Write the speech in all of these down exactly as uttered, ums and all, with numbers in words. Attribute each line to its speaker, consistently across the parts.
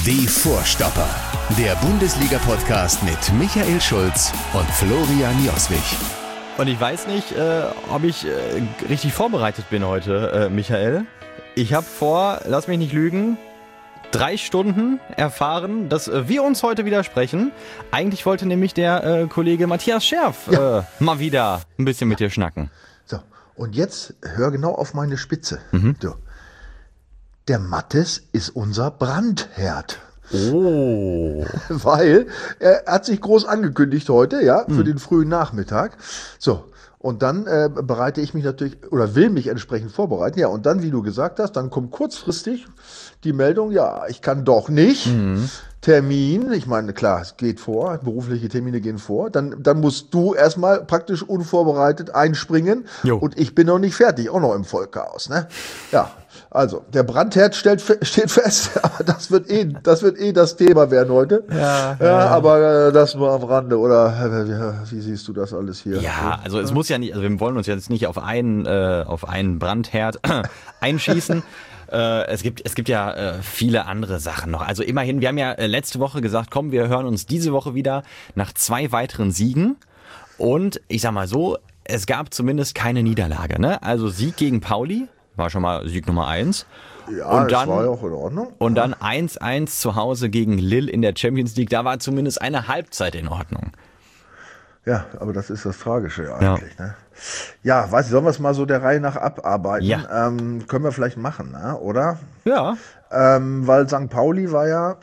Speaker 1: Die Vorstopper, der Bundesliga-Podcast mit Michael Schulz und Florian Joswig.
Speaker 2: Und ich weiß nicht, äh, ob ich äh, richtig vorbereitet bin heute, äh, Michael. Ich habe vor, lass mich nicht lügen, drei Stunden erfahren, dass äh, wir uns heute widersprechen. Eigentlich wollte nämlich der äh, Kollege Matthias Scherf ja. äh, mal wieder ein bisschen mit dir schnacken.
Speaker 3: So, und jetzt hör genau auf meine Spitze.
Speaker 2: Mhm.
Speaker 3: So. Der Mattes ist unser Brandherd.
Speaker 2: Oh.
Speaker 3: Weil er hat sich groß angekündigt heute, ja, für
Speaker 2: mhm.
Speaker 3: den frühen Nachmittag. So. Und dann äh, bereite ich mich natürlich oder will mich entsprechend vorbereiten. Ja, und dann, wie du gesagt hast, dann kommt kurzfristig die Meldung, ja, ich kann doch nicht.
Speaker 2: Mhm.
Speaker 3: Termin, ich meine, klar, es geht vor, berufliche Termine gehen vor. Dann, dann musst du erstmal praktisch unvorbereitet einspringen.
Speaker 2: Jo.
Speaker 3: Und ich bin noch nicht fertig, auch noch im Vollchaos, ne? Ja, also, der Brandherd stellt, steht fest, aber das wird eh, das wird eh das Thema werden heute.
Speaker 2: Ja,
Speaker 3: ja,
Speaker 2: ja.
Speaker 3: aber äh, das nur am Rande, oder wie, wie siehst du das alles hier?
Speaker 2: Ja, also es muss ja nicht, also wir wollen uns jetzt nicht auf einen, äh, auf einen Brandherd einschießen. Äh, es gibt, es gibt ja äh, viele andere Sachen noch. Also immerhin, wir haben ja äh, letzte Woche gesagt, komm, wir hören uns diese Woche wieder nach zwei weiteren Siegen. Und ich sag mal so, es gab zumindest keine Niederlage, ne? Also Sieg gegen Pauli war schon mal Sieg Nummer eins.
Speaker 3: Ja,
Speaker 2: und dann,
Speaker 3: das war ja auch in Ordnung.
Speaker 2: Und dann eins eins zu Hause gegen Lille in der Champions League. Da war zumindest eine Halbzeit in Ordnung.
Speaker 3: Ja, aber das ist das Tragische ja eigentlich. Ja, ne? Ja, weiß ich, sollen wir es mal so der Reihe nach abarbeiten?
Speaker 2: Ja.
Speaker 3: Ähm, können wir vielleicht machen, ne? Oder?
Speaker 2: Ja.
Speaker 3: Ähm, weil Sankt Pauli war ja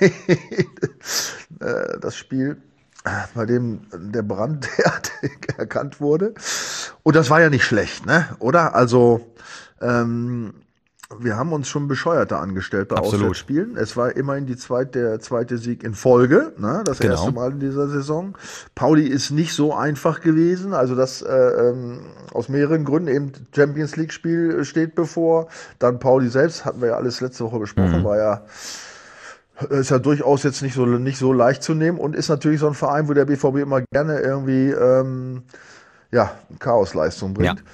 Speaker 3: das Spiel, bei dem der Brandherd erkannt wurde. Und das war ja nicht schlecht, ne? Oder? Also, ähm, wir haben uns schon bescheuerter angestellt bei
Speaker 2: Absolut.
Speaker 3: Auswärtsspielen. Es war immerhin die zweite, der zweite Sieg in Folge, ne? Das
Speaker 2: Genau.
Speaker 3: erste Mal in dieser Saison. Pauli ist nicht so einfach gewesen, also das äh, ähm, aus mehreren Gründen. Eben Champions League Spiel steht bevor. Dann Pauli selbst, hatten wir ja alles letzte Woche besprochen,
Speaker 2: Mhm.
Speaker 3: war ja ist ja durchaus jetzt nicht so nicht so leicht zu nehmen und ist natürlich so ein Verein, wo der B V B immer gerne irgendwie ähm, ja Chaosleistung bringt.
Speaker 2: Ja.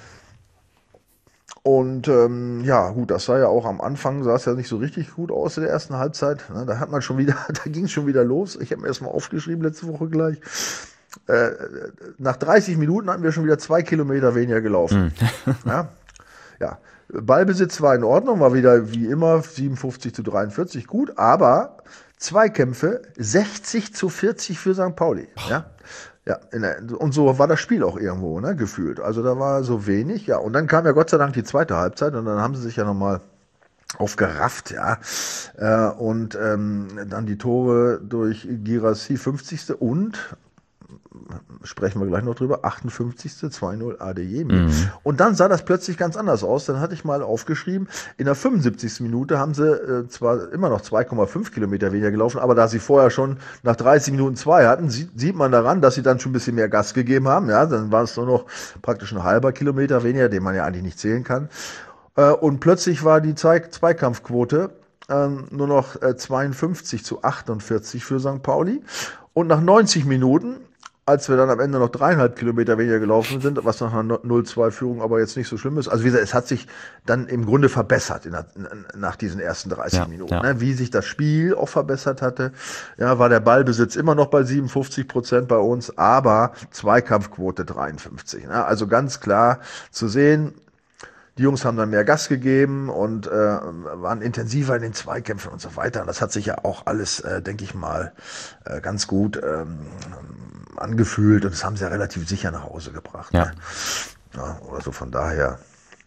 Speaker 3: Und ähm, ja, gut, das sah ja auch am Anfang, sah es ja nicht so richtig gut aus in der ersten Halbzeit. Ne, da hat man schon wieder, da ging es schon wieder los. Ich habe mir erstmal aufgeschrieben letzte Woche gleich. Äh, nach dreißig Minuten hatten wir schon wieder zwei Kilometer weniger gelaufen.
Speaker 2: Mhm.
Speaker 3: ja, ja, Ballbesitz war in Ordnung, war wieder wie immer siebenundfünfzig zu dreiundvierzig gut, aber Zweikämpfe sechzig zu vierzig für Sankt Pauli. Ja. Ja, in der, und so war das Spiel auch irgendwo, ne, gefühlt. Also da war so wenig, ja. Und dann kam ja Gott sei Dank die zweite Halbzeit und dann haben sie sich ja nochmal aufgerafft, ja. Äh, und ähm, dann die Tore durch Girassi fünfzigste und, sprechen wir gleich noch drüber, achtundfünfzigste zwei null Adeyemi.
Speaker 2: Mhm.
Speaker 3: Und dann sah das plötzlich ganz anders aus. Dann hatte ich mal aufgeschrieben, in der fünfundsiebzigsten Minute haben sie äh, zwar immer noch zwei Komma fünf Kilometer weniger gelaufen, aber da sie vorher schon nach dreißig Minuten zwei hatten, sieht, sieht man daran, dass sie dann schon ein bisschen mehr Gas gegeben haben. Ja, dann war es nur noch praktisch ein halber Kilometer weniger, den man ja eigentlich nicht zählen kann. Äh, und plötzlich war die Zwei- Zweikampfquote äh, nur noch äh, zweiundfünfzig zu achtundvierzig für Sankt Pauli. Und nach neunzig Minuten, als wir dann am Ende noch dreieinhalb Kilometer weniger gelaufen sind, was nach einer null zwei Führung aber jetzt nicht so schlimm ist. Also wie gesagt, es hat sich dann im Grunde verbessert in der, nach diesen ersten dreißig
Speaker 2: Ja,
Speaker 3: Minuten.
Speaker 2: ja.
Speaker 3: Ne? Wie sich das Spiel auch verbessert hatte. Ja, war der Ballbesitz immer noch bei siebenundfünfzig Prozent bei uns, aber Zweikampfquote dreiundfünfzig. Ne? Also ganz klar zu sehen, die Jungs haben dann mehr Gas gegeben und äh, waren intensiver in den Zweikämpfen und so weiter. Und das hat sich ja auch alles, äh, denke ich mal, äh, ganz gut ähm, angefühlt. Und das haben sie ja relativ sicher nach Hause gebracht.
Speaker 2: Ja.
Speaker 3: Ne? Ja, also von daher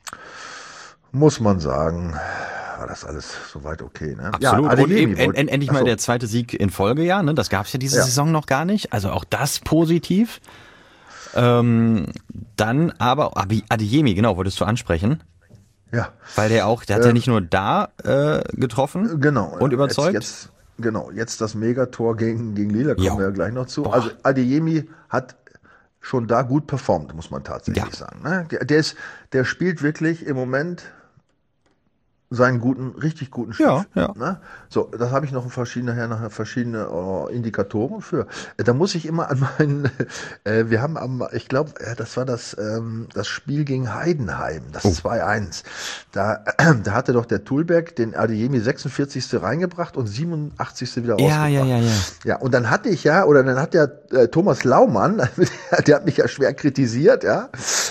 Speaker 3: muss man sagen, war das alles soweit okay. Ne?
Speaker 2: Absolut.
Speaker 3: Ja,
Speaker 2: und
Speaker 3: Adeyemi
Speaker 2: eben, end,
Speaker 3: wollte-
Speaker 2: end, endlich mal
Speaker 3: Achso.
Speaker 2: der zweite Sieg in Folge, ja. Ne? Das gab es ja diese
Speaker 3: Ja.
Speaker 2: Saison noch gar nicht. Also auch das positiv. Ähm, dann aber Abi- Adeyemi, genau, wolltest du ansprechen.
Speaker 3: Ja.
Speaker 2: Weil der auch, der hat ja
Speaker 3: Ähm,
Speaker 2: nicht nur da äh, getroffen
Speaker 3: Genau.
Speaker 2: und
Speaker 3: ja.
Speaker 2: überzeugt.
Speaker 3: Jetzt, jetzt, genau, jetzt das Megator gegen, gegen Lille, kommen
Speaker 2: Jo.
Speaker 3: wir ja gleich noch zu.
Speaker 2: Boah.
Speaker 3: Also Adeyemi hat schon da gut performt, muss man tatsächlich
Speaker 2: Ja.
Speaker 3: sagen. Ne? Der, der, ist, der spielt wirklich im Moment seinen guten, richtig guten Stift.
Speaker 2: Ja, ja.
Speaker 3: Ne? So, das habe ich noch verschiedene, nachher nachher verschiedene oh, Indikatoren für. Äh, Da muss ich immer an meinen, äh, wir haben am, ich glaube, äh, das war das, ähm, das Spiel gegen Heidenheim, das
Speaker 2: Oh.
Speaker 3: zwei eins. Da, da hatte doch der Tulberg den Adeyemi sechsundvierzigste reingebracht und siebenundachtzigste wieder
Speaker 2: Ja,
Speaker 3: rausgebracht.
Speaker 2: ja, ja, ja.
Speaker 3: Ja, und dann hatte ich ja, oder dann hat der äh, Thomas Laumann, der hat mich ja schwer kritisiert, ja,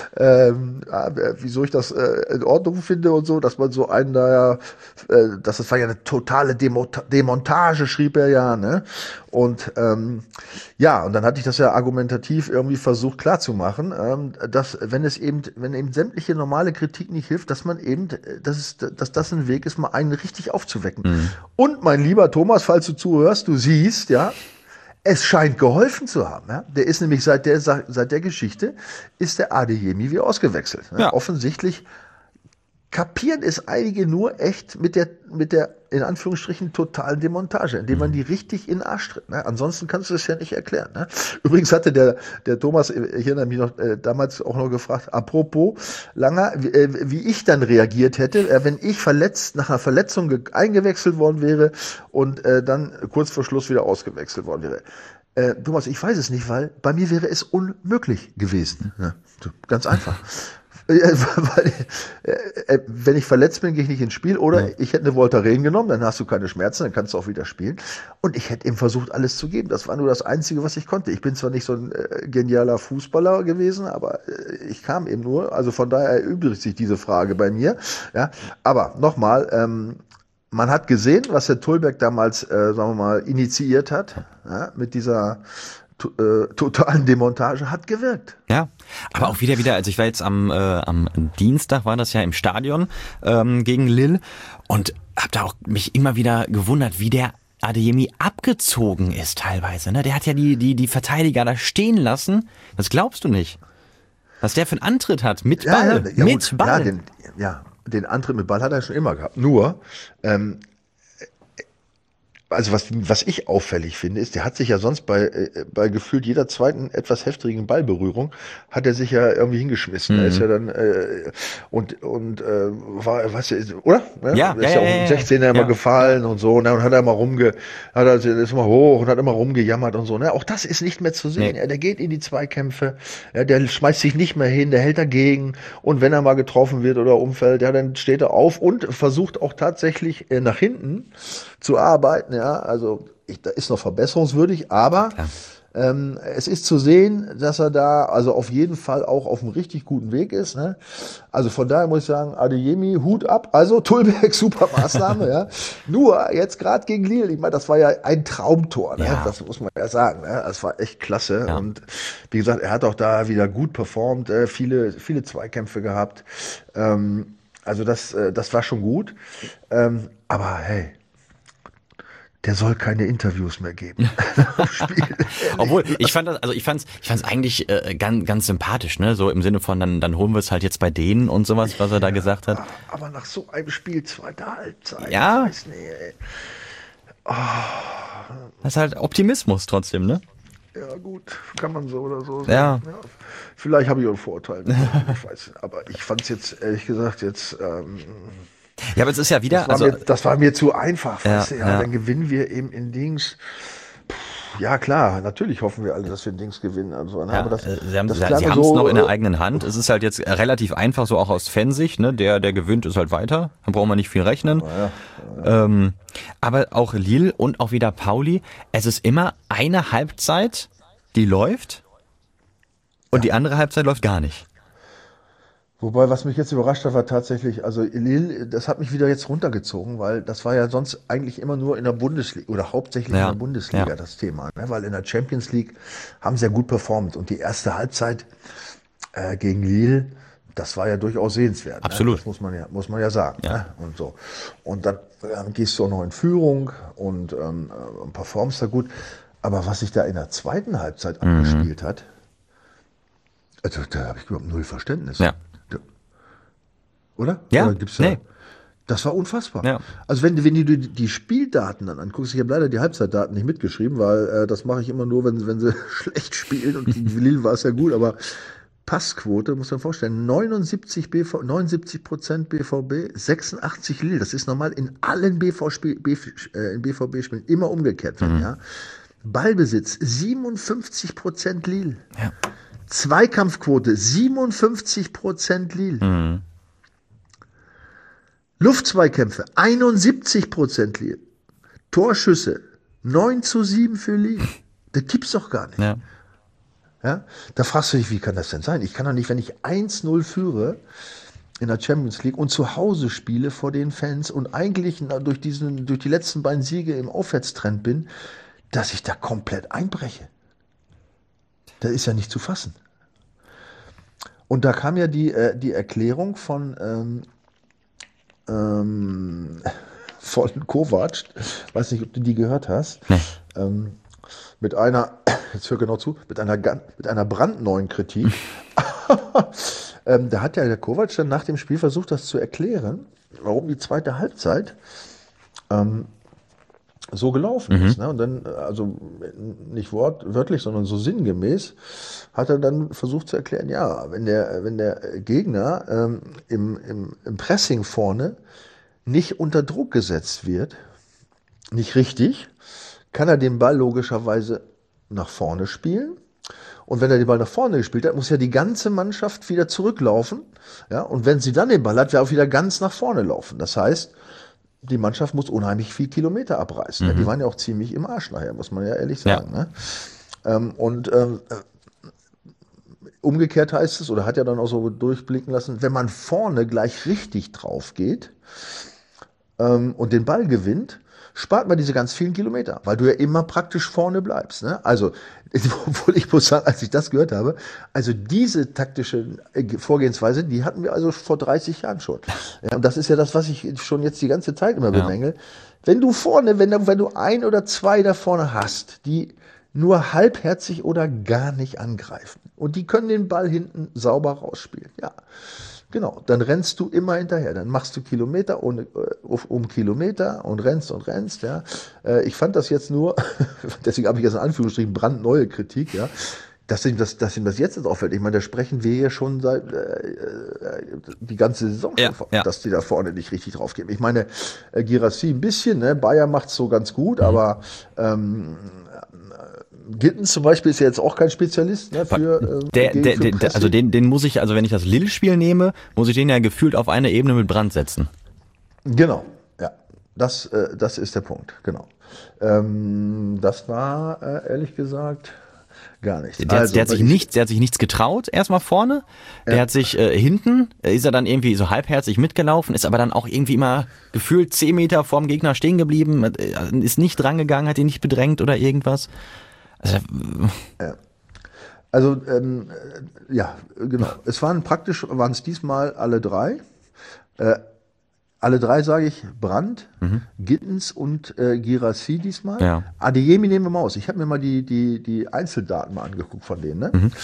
Speaker 3: ähm, ja, wieso ich das äh, in Ordnung finde und so, dass man so einen da ja, äh, das, das war ja eine totale Demota- Demontage, schrieb er ja, ne? Und ähm, ja, und dann hatte ich das ja argumentativ irgendwie versucht klarzumachen, ähm, dass wenn es eben, wenn eben sämtliche normale Kritik nicht hilft, dass man eben, äh, dass, es, dass das ein Weg ist, mal einen richtig aufzuwecken.
Speaker 2: Mhm.
Speaker 3: Und mein lieber Thomas, falls du zuhörst, du siehst, ja, es scheint geholfen zu haben. Ja? Der ist nämlich seit der, seit der Geschichte, ist der Adeyemi wie ausgewechselt. Ne?
Speaker 2: Ja.
Speaker 3: Offensichtlich kapieren es einige nur echt mit der, mit der, in Anführungsstrichen, totalen Demontage, indem man die richtig in den Arsch tritt. Ne? Ansonsten kannst du es ja nicht erklären. Ne? Übrigens hatte der, der Thomas, ich erinnere mich noch, äh, damals auch noch gefragt, apropos, Langer, wie, äh, wie ich dann reagiert hätte, äh, wenn ich verletzt, nach einer Verletzung ge- eingewechselt worden wäre und äh, dann kurz vor Schluss wieder ausgewechselt worden wäre. Äh, Thomas, ich weiß es nicht, weil bei mir wäre es unmöglich gewesen. Ja, so, ganz einfach. Äh, weil, äh, äh, wenn ich verletzt bin, gehe ich nicht ins Spiel. Oder
Speaker 2: Ja.
Speaker 3: ich hätte eine Voltaren genommen, dann hast du keine Schmerzen, dann kannst du auch wieder spielen. Und ich hätte eben versucht, alles zu geben. Das war nur das Einzige, was ich konnte. Ich bin zwar nicht so ein äh, genialer Fußballer gewesen, aber äh, ich kam eben nur. Also von daher erübrigt sich diese Frage bei mir. Ja, aber nochmal, ähm, man hat gesehen, was der Tulberg damals, äh, sagen wir mal, initiiert hat, ja, mit dieser to äh, totalen Demontage, hat gewirkt.
Speaker 2: Ja, aber auch wieder wieder, also ich war jetzt am, äh, am Dienstag, war das ja im Stadion ähm, gegen Lille und habe da auch mich immer wieder gewundert, wie der Adeyemi abgezogen ist teilweise. Ne? Der hat ja die, die, die Verteidiger da stehen lassen. Das glaubst du nicht. Was der für einen Antritt hat, mit
Speaker 3: Ja,
Speaker 2: Ball,
Speaker 3: ja, ja,
Speaker 2: mit
Speaker 3: gut,
Speaker 2: Ball.
Speaker 3: Ja, den, ja, den Antritt mit Ball hat er schon immer gehabt. Nur, ähm, also was, was ich auffällig finde, ist, der hat sich ja sonst bei, äh, bei gefühlt jeder zweiten etwas heftigen Ballberührung, hat er sich ja irgendwie hingeschmissen.
Speaker 2: Mhm.
Speaker 3: Er ist ja dann, äh, und, und, äh, war, was, oder?
Speaker 2: Ja,
Speaker 3: ist
Speaker 2: ja,
Speaker 3: ja,
Speaker 2: ja,
Speaker 3: auch
Speaker 2: ja,
Speaker 3: im
Speaker 2: ja.
Speaker 3: sechzehner immer
Speaker 2: Ja.
Speaker 3: gefallen und so, ne, und hat er immer rumge, hat er, ist immer hoch und hat immer rumgejammert und so, ne. Auch das ist nicht mehr zu sehen.
Speaker 2: Nee.
Speaker 3: Ja, der geht in die Zweikämpfe, ja, der schmeißt sich nicht mehr hin, der hält dagegen und wenn er mal getroffen wird oder umfällt, ja, dann steht er auf und versucht auch tatsächlich äh, nach hinten zu arbeiten, ja, also ich, da ist noch verbesserungswürdig, aber
Speaker 2: Klar.
Speaker 3: ähm, es ist zu sehen, dass er da also auf jeden Fall auch auf einem richtig guten Weg ist. Ne? Also von daher muss ich sagen, Adeyemi, Hut ab. Also Tulberg, super Maßnahme. Ja. Nur jetzt gerade gegen Lille, ich meine, das war ja ein Traumtor. Ne?
Speaker 2: Ja.
Speaker 3: Das muss man ja sagen. Ne? Das war echt klasse.
Speaker 2: Ja.
Speaker 3: Und wie gesagt, er hat auch da wieder gut performt, äh, viele, viele Zweikämpfe gehabt. Ähm, also das, äh, das war schon gut. Ähm, aber hey, der soll keine Interviews mehr geben. Spiel.
Speaker 2: Obwohl, ich fand das, also ich fand's, ich fand's eigentlich äh, ganz, ganz sympathisch, ne? So im Sinne von, dann, dann holen wir es halt jetzt bei denen und sowas, was er da gesagt hat.
Speaker 3: Aber nach so einem Spiel, zweite Halbzeit,
Speaker 2: Ja.
Speaker 3: ich weiß nicht, ey.
Speaker 2: Das ist halt Optimismus trotzdem, ne?
Speaker 3: Ja gut, kann man so oder so
Speaker 2: Ja.
Speaker 3: sagen. Ja. Vielleicht habe ich auch einen Vorteil. Ich weiß nicht, aber ich fand es jetzt, ehrlich gesagt, jetzt, ähm,
Speaker 2: Ja, aber es ist ja wieder,
Speaker 3: das, war
Speaker 2: also
Speaker 3: mir, das war mir zu einfach.
Speaker 2: Ja,
Speaker 3: Weißt du? Ja,
Speaker 2: ja.
Speaker 3: Dann gewinnen wir eben in Dings. Puh, ja klar, natürlich hoffen wir alle, dass wir in Dings gewinnen. Also,
Speaker 2: ja,
Speaker 3: aber das,
Speaker 2: äh, sie haben
Speaker 3: das
Speaker 2: sie
Speaker 3: klang
Speaker 2: haben es
Speaker 3: so,
Speaker 2: noch in der
Speaker 3: äh,
Speaker 2: eigenen Hand. Es ist halt jetzt relativ einfach, so auch aus Fansicht, ne? Der, der gewinnt, ist halt weiter. Dann brauchen wir nicht viel rechnen.
Speaker 3: Ja,
Speaker 2: Ähm, aber auch Lille und auch wieder Pauli, es ist immer eine Halbzeit, die läuft und die andere Halbzeit läuft gar nicht.
Speaker 3: Wobei, was mich jetzt überrascht hat, war tatsächlich, also Lille, das hat mich wieder jetzt runtergezogen, weil das war ja sonst eigentlich immer nur in der Bundesliga oder hauptsächlich
Speaker 2: Ja,
Speaker 3: in der Bundesliga
Speaker 2: ja.
Speaker 3: das Thema, ne? Weil in der Champions League haben sie ja gut performt und die erste Halbzeit äh, gegen Lille, das war ja durchaus sehenswert.
Speaker 2: Absolut.
Speaker 3: Ne? Das muss man ja, muss man ja sagen. Ne? Und so. Und dann, dann gehst du auch noch in Führung und ähm, äh, performst da gut. Aber was sich da in der zweiten Halbzeit
Speaker 2: Mhm.
Speaker 3: abgespielt hat, also da habe ich überhaupt null Verständnis.
Speaker 2: Ja.
Speaker 3: Oder?
Speaker 2: Ja,
Speaker 3: Oder gibt's da,
Speaker 2: nee.
Speaker 3: Das war unfassbar.
Speaker 2: Ja.
Speaker 3: Also wenn, du- wenn du die, die Spieldaten dann anguckst, ich habe leider die Halbzeitdaten nicht mitgeschrieben, weil äh, das mache ich immer nur, wenn, wenn sie schlecht spielen und gegen Lille war es ja gut, aber Passquote, muss man vorstellen, neunundsiebzig B V, neunundsiebzig Prozent B V B, sechsundachtzig Lille. Das ist normal in allen B V B-Spielen immer umgekehrt. Mhm. Ja. Ballbesitz, siebenundfünfzig Prozent Lille. Ja. Zweikampfquote, siebenundfünfzig Prozent Lille. Mhm. Luftzweikämpfe, einundsiebzig Prozent Lille. Torschüsse, neun zu sieben für Lille. Das gibt's doch gar nicht. Ja. Ja, da fragst du dich, wie kann das denn sein? Ich kann doch nicht, wenn ich eins null führe in der Champions League und zu Hause spiele vor den Fans und eigentlich durch, diesen, durch die letzten beiden Siege im Aufwärtstrend bin, dass ich da komplett einbreche. Das ist ja nicht zu fassen. Und da kam ja die, äh, die Erklärung von, ähm, ähm, von Kovac, weiß nicht, ob du die gehört hast, nee. ähm, mit einer, jetzt hör genau zu, mit einer, mit einer brandneuen Kritik. ähm, da hat ja der Kovac dann nach dem Spiel versucht, das zu erklären, warum die zweite Halbzeit ähm, so gelaufen mhm. ist. Ne? Und dann, also nicht wortwörtlich, sondern so sinngemäß, hat er dann versucht zu erklären, ja, wenn der, wenn der Gegner ähm, im, im, im Pressing vorne nicht unter Druck gesetzt wird, nicht richtig, kann er den Ball logischerweise nach vorne spielen. Und wenn er den Ball nach vorne gespielt hat, muss ja die ganze Mannschaft wieder zurücklaufen. Ja, und wenn sie dann den Ball hat, wird auch wieder ganz nach vorne laufen. Das heißt, die Mannschaft muss unheimlich viel Kilometer abreißen. Mhm. Ja, die waren ja auch ziemlich im Arsch nachher, muss man ja ehrlich sagen. Ja. Ne? Ähm, und ähm, umgekehrt heißt es, oder hat ja dann auch so durchblicken lassen, wenn man vorne gleich richtig drauf geht ähm, und den Ball gewinnt, spart man diese ganz vielen Kilometer, weil du ja immer praktisch vorne bleibst. Ne? Also, obwohl ich muss sagen, als ich das gehört habe, also diese taktische Vorgehensweise, die hatten wir also vor dreißig Jahren schon. Ja, und das ist ja das, was ich schon jetzt die ganze Zeit immer ja. bemängel. Wenn du vorne, wenn du, wenn du ein oder zwei da vorne hast, die nur halbherzig oder gar nicht angreifen und die können den Ball hinten sauber rausspielen, ja. Genau, dann rennst du immer hinterher. Dann machst du Kilometer ohne, um Kilometer und rennst und rennst. Ja. Ich fand das jetzt nur, deswegen habe ich jetzt in Anführungsstrichen brandneue Kritik, ja, dass ihm das, dass ihm das jetzt auffällt. Ich meine, da sprechen wir ja schon seit äh, die ganze Saison, ja, schon, ja. dass die da vorne nicht richtig drauf gehen. Ich meine, äh, Guirassy ein bisschen, ne? Bayern macht's so ganz gut, mhm. aber ähm, Gittens zum Beispiel ist ja jetzt auch kein Spezialist, ne, für, äh,
Speaker 2: der, der, für der, also den, den muss ich, also wenn ich das Lille-Spiel nehme, muss ich den ja gefühlt auf eine Ebene mit Brandt setzen.
Speaker 3: Genau, ja, das, äh, das ist der Punkt, genau. Ähm, das war äh, ehrlich gesagt gar nichts.
Speaker 2: Der, also, der, hat sich nichts, der hat sich nichts getraut, erstmal vorne. Der ja. hat sich äh, hinten, ist er dann irgendwie so halbherzig mitgelaufen, ist aber dann auch irgendwie immer gefühlt zehn Meter vorm Gegner stehen geblieben, ist nicht drangegangen, hat ihn nicht bedrängt oder irgendwas. Also,
Speaker 3: ja. Also ähm, ja, genau. Es waren praktisch, waren es diesmal alle drei. Äh, alle drei sage ich, Brandt, mhm. Gittens und äh, Guirassy diesmal. Ja. Adeyemi nehmen wir mal aus. Ich habe mir mal die, die, die Einzeldaten mal angeguckt von denen. Ne? Mhm.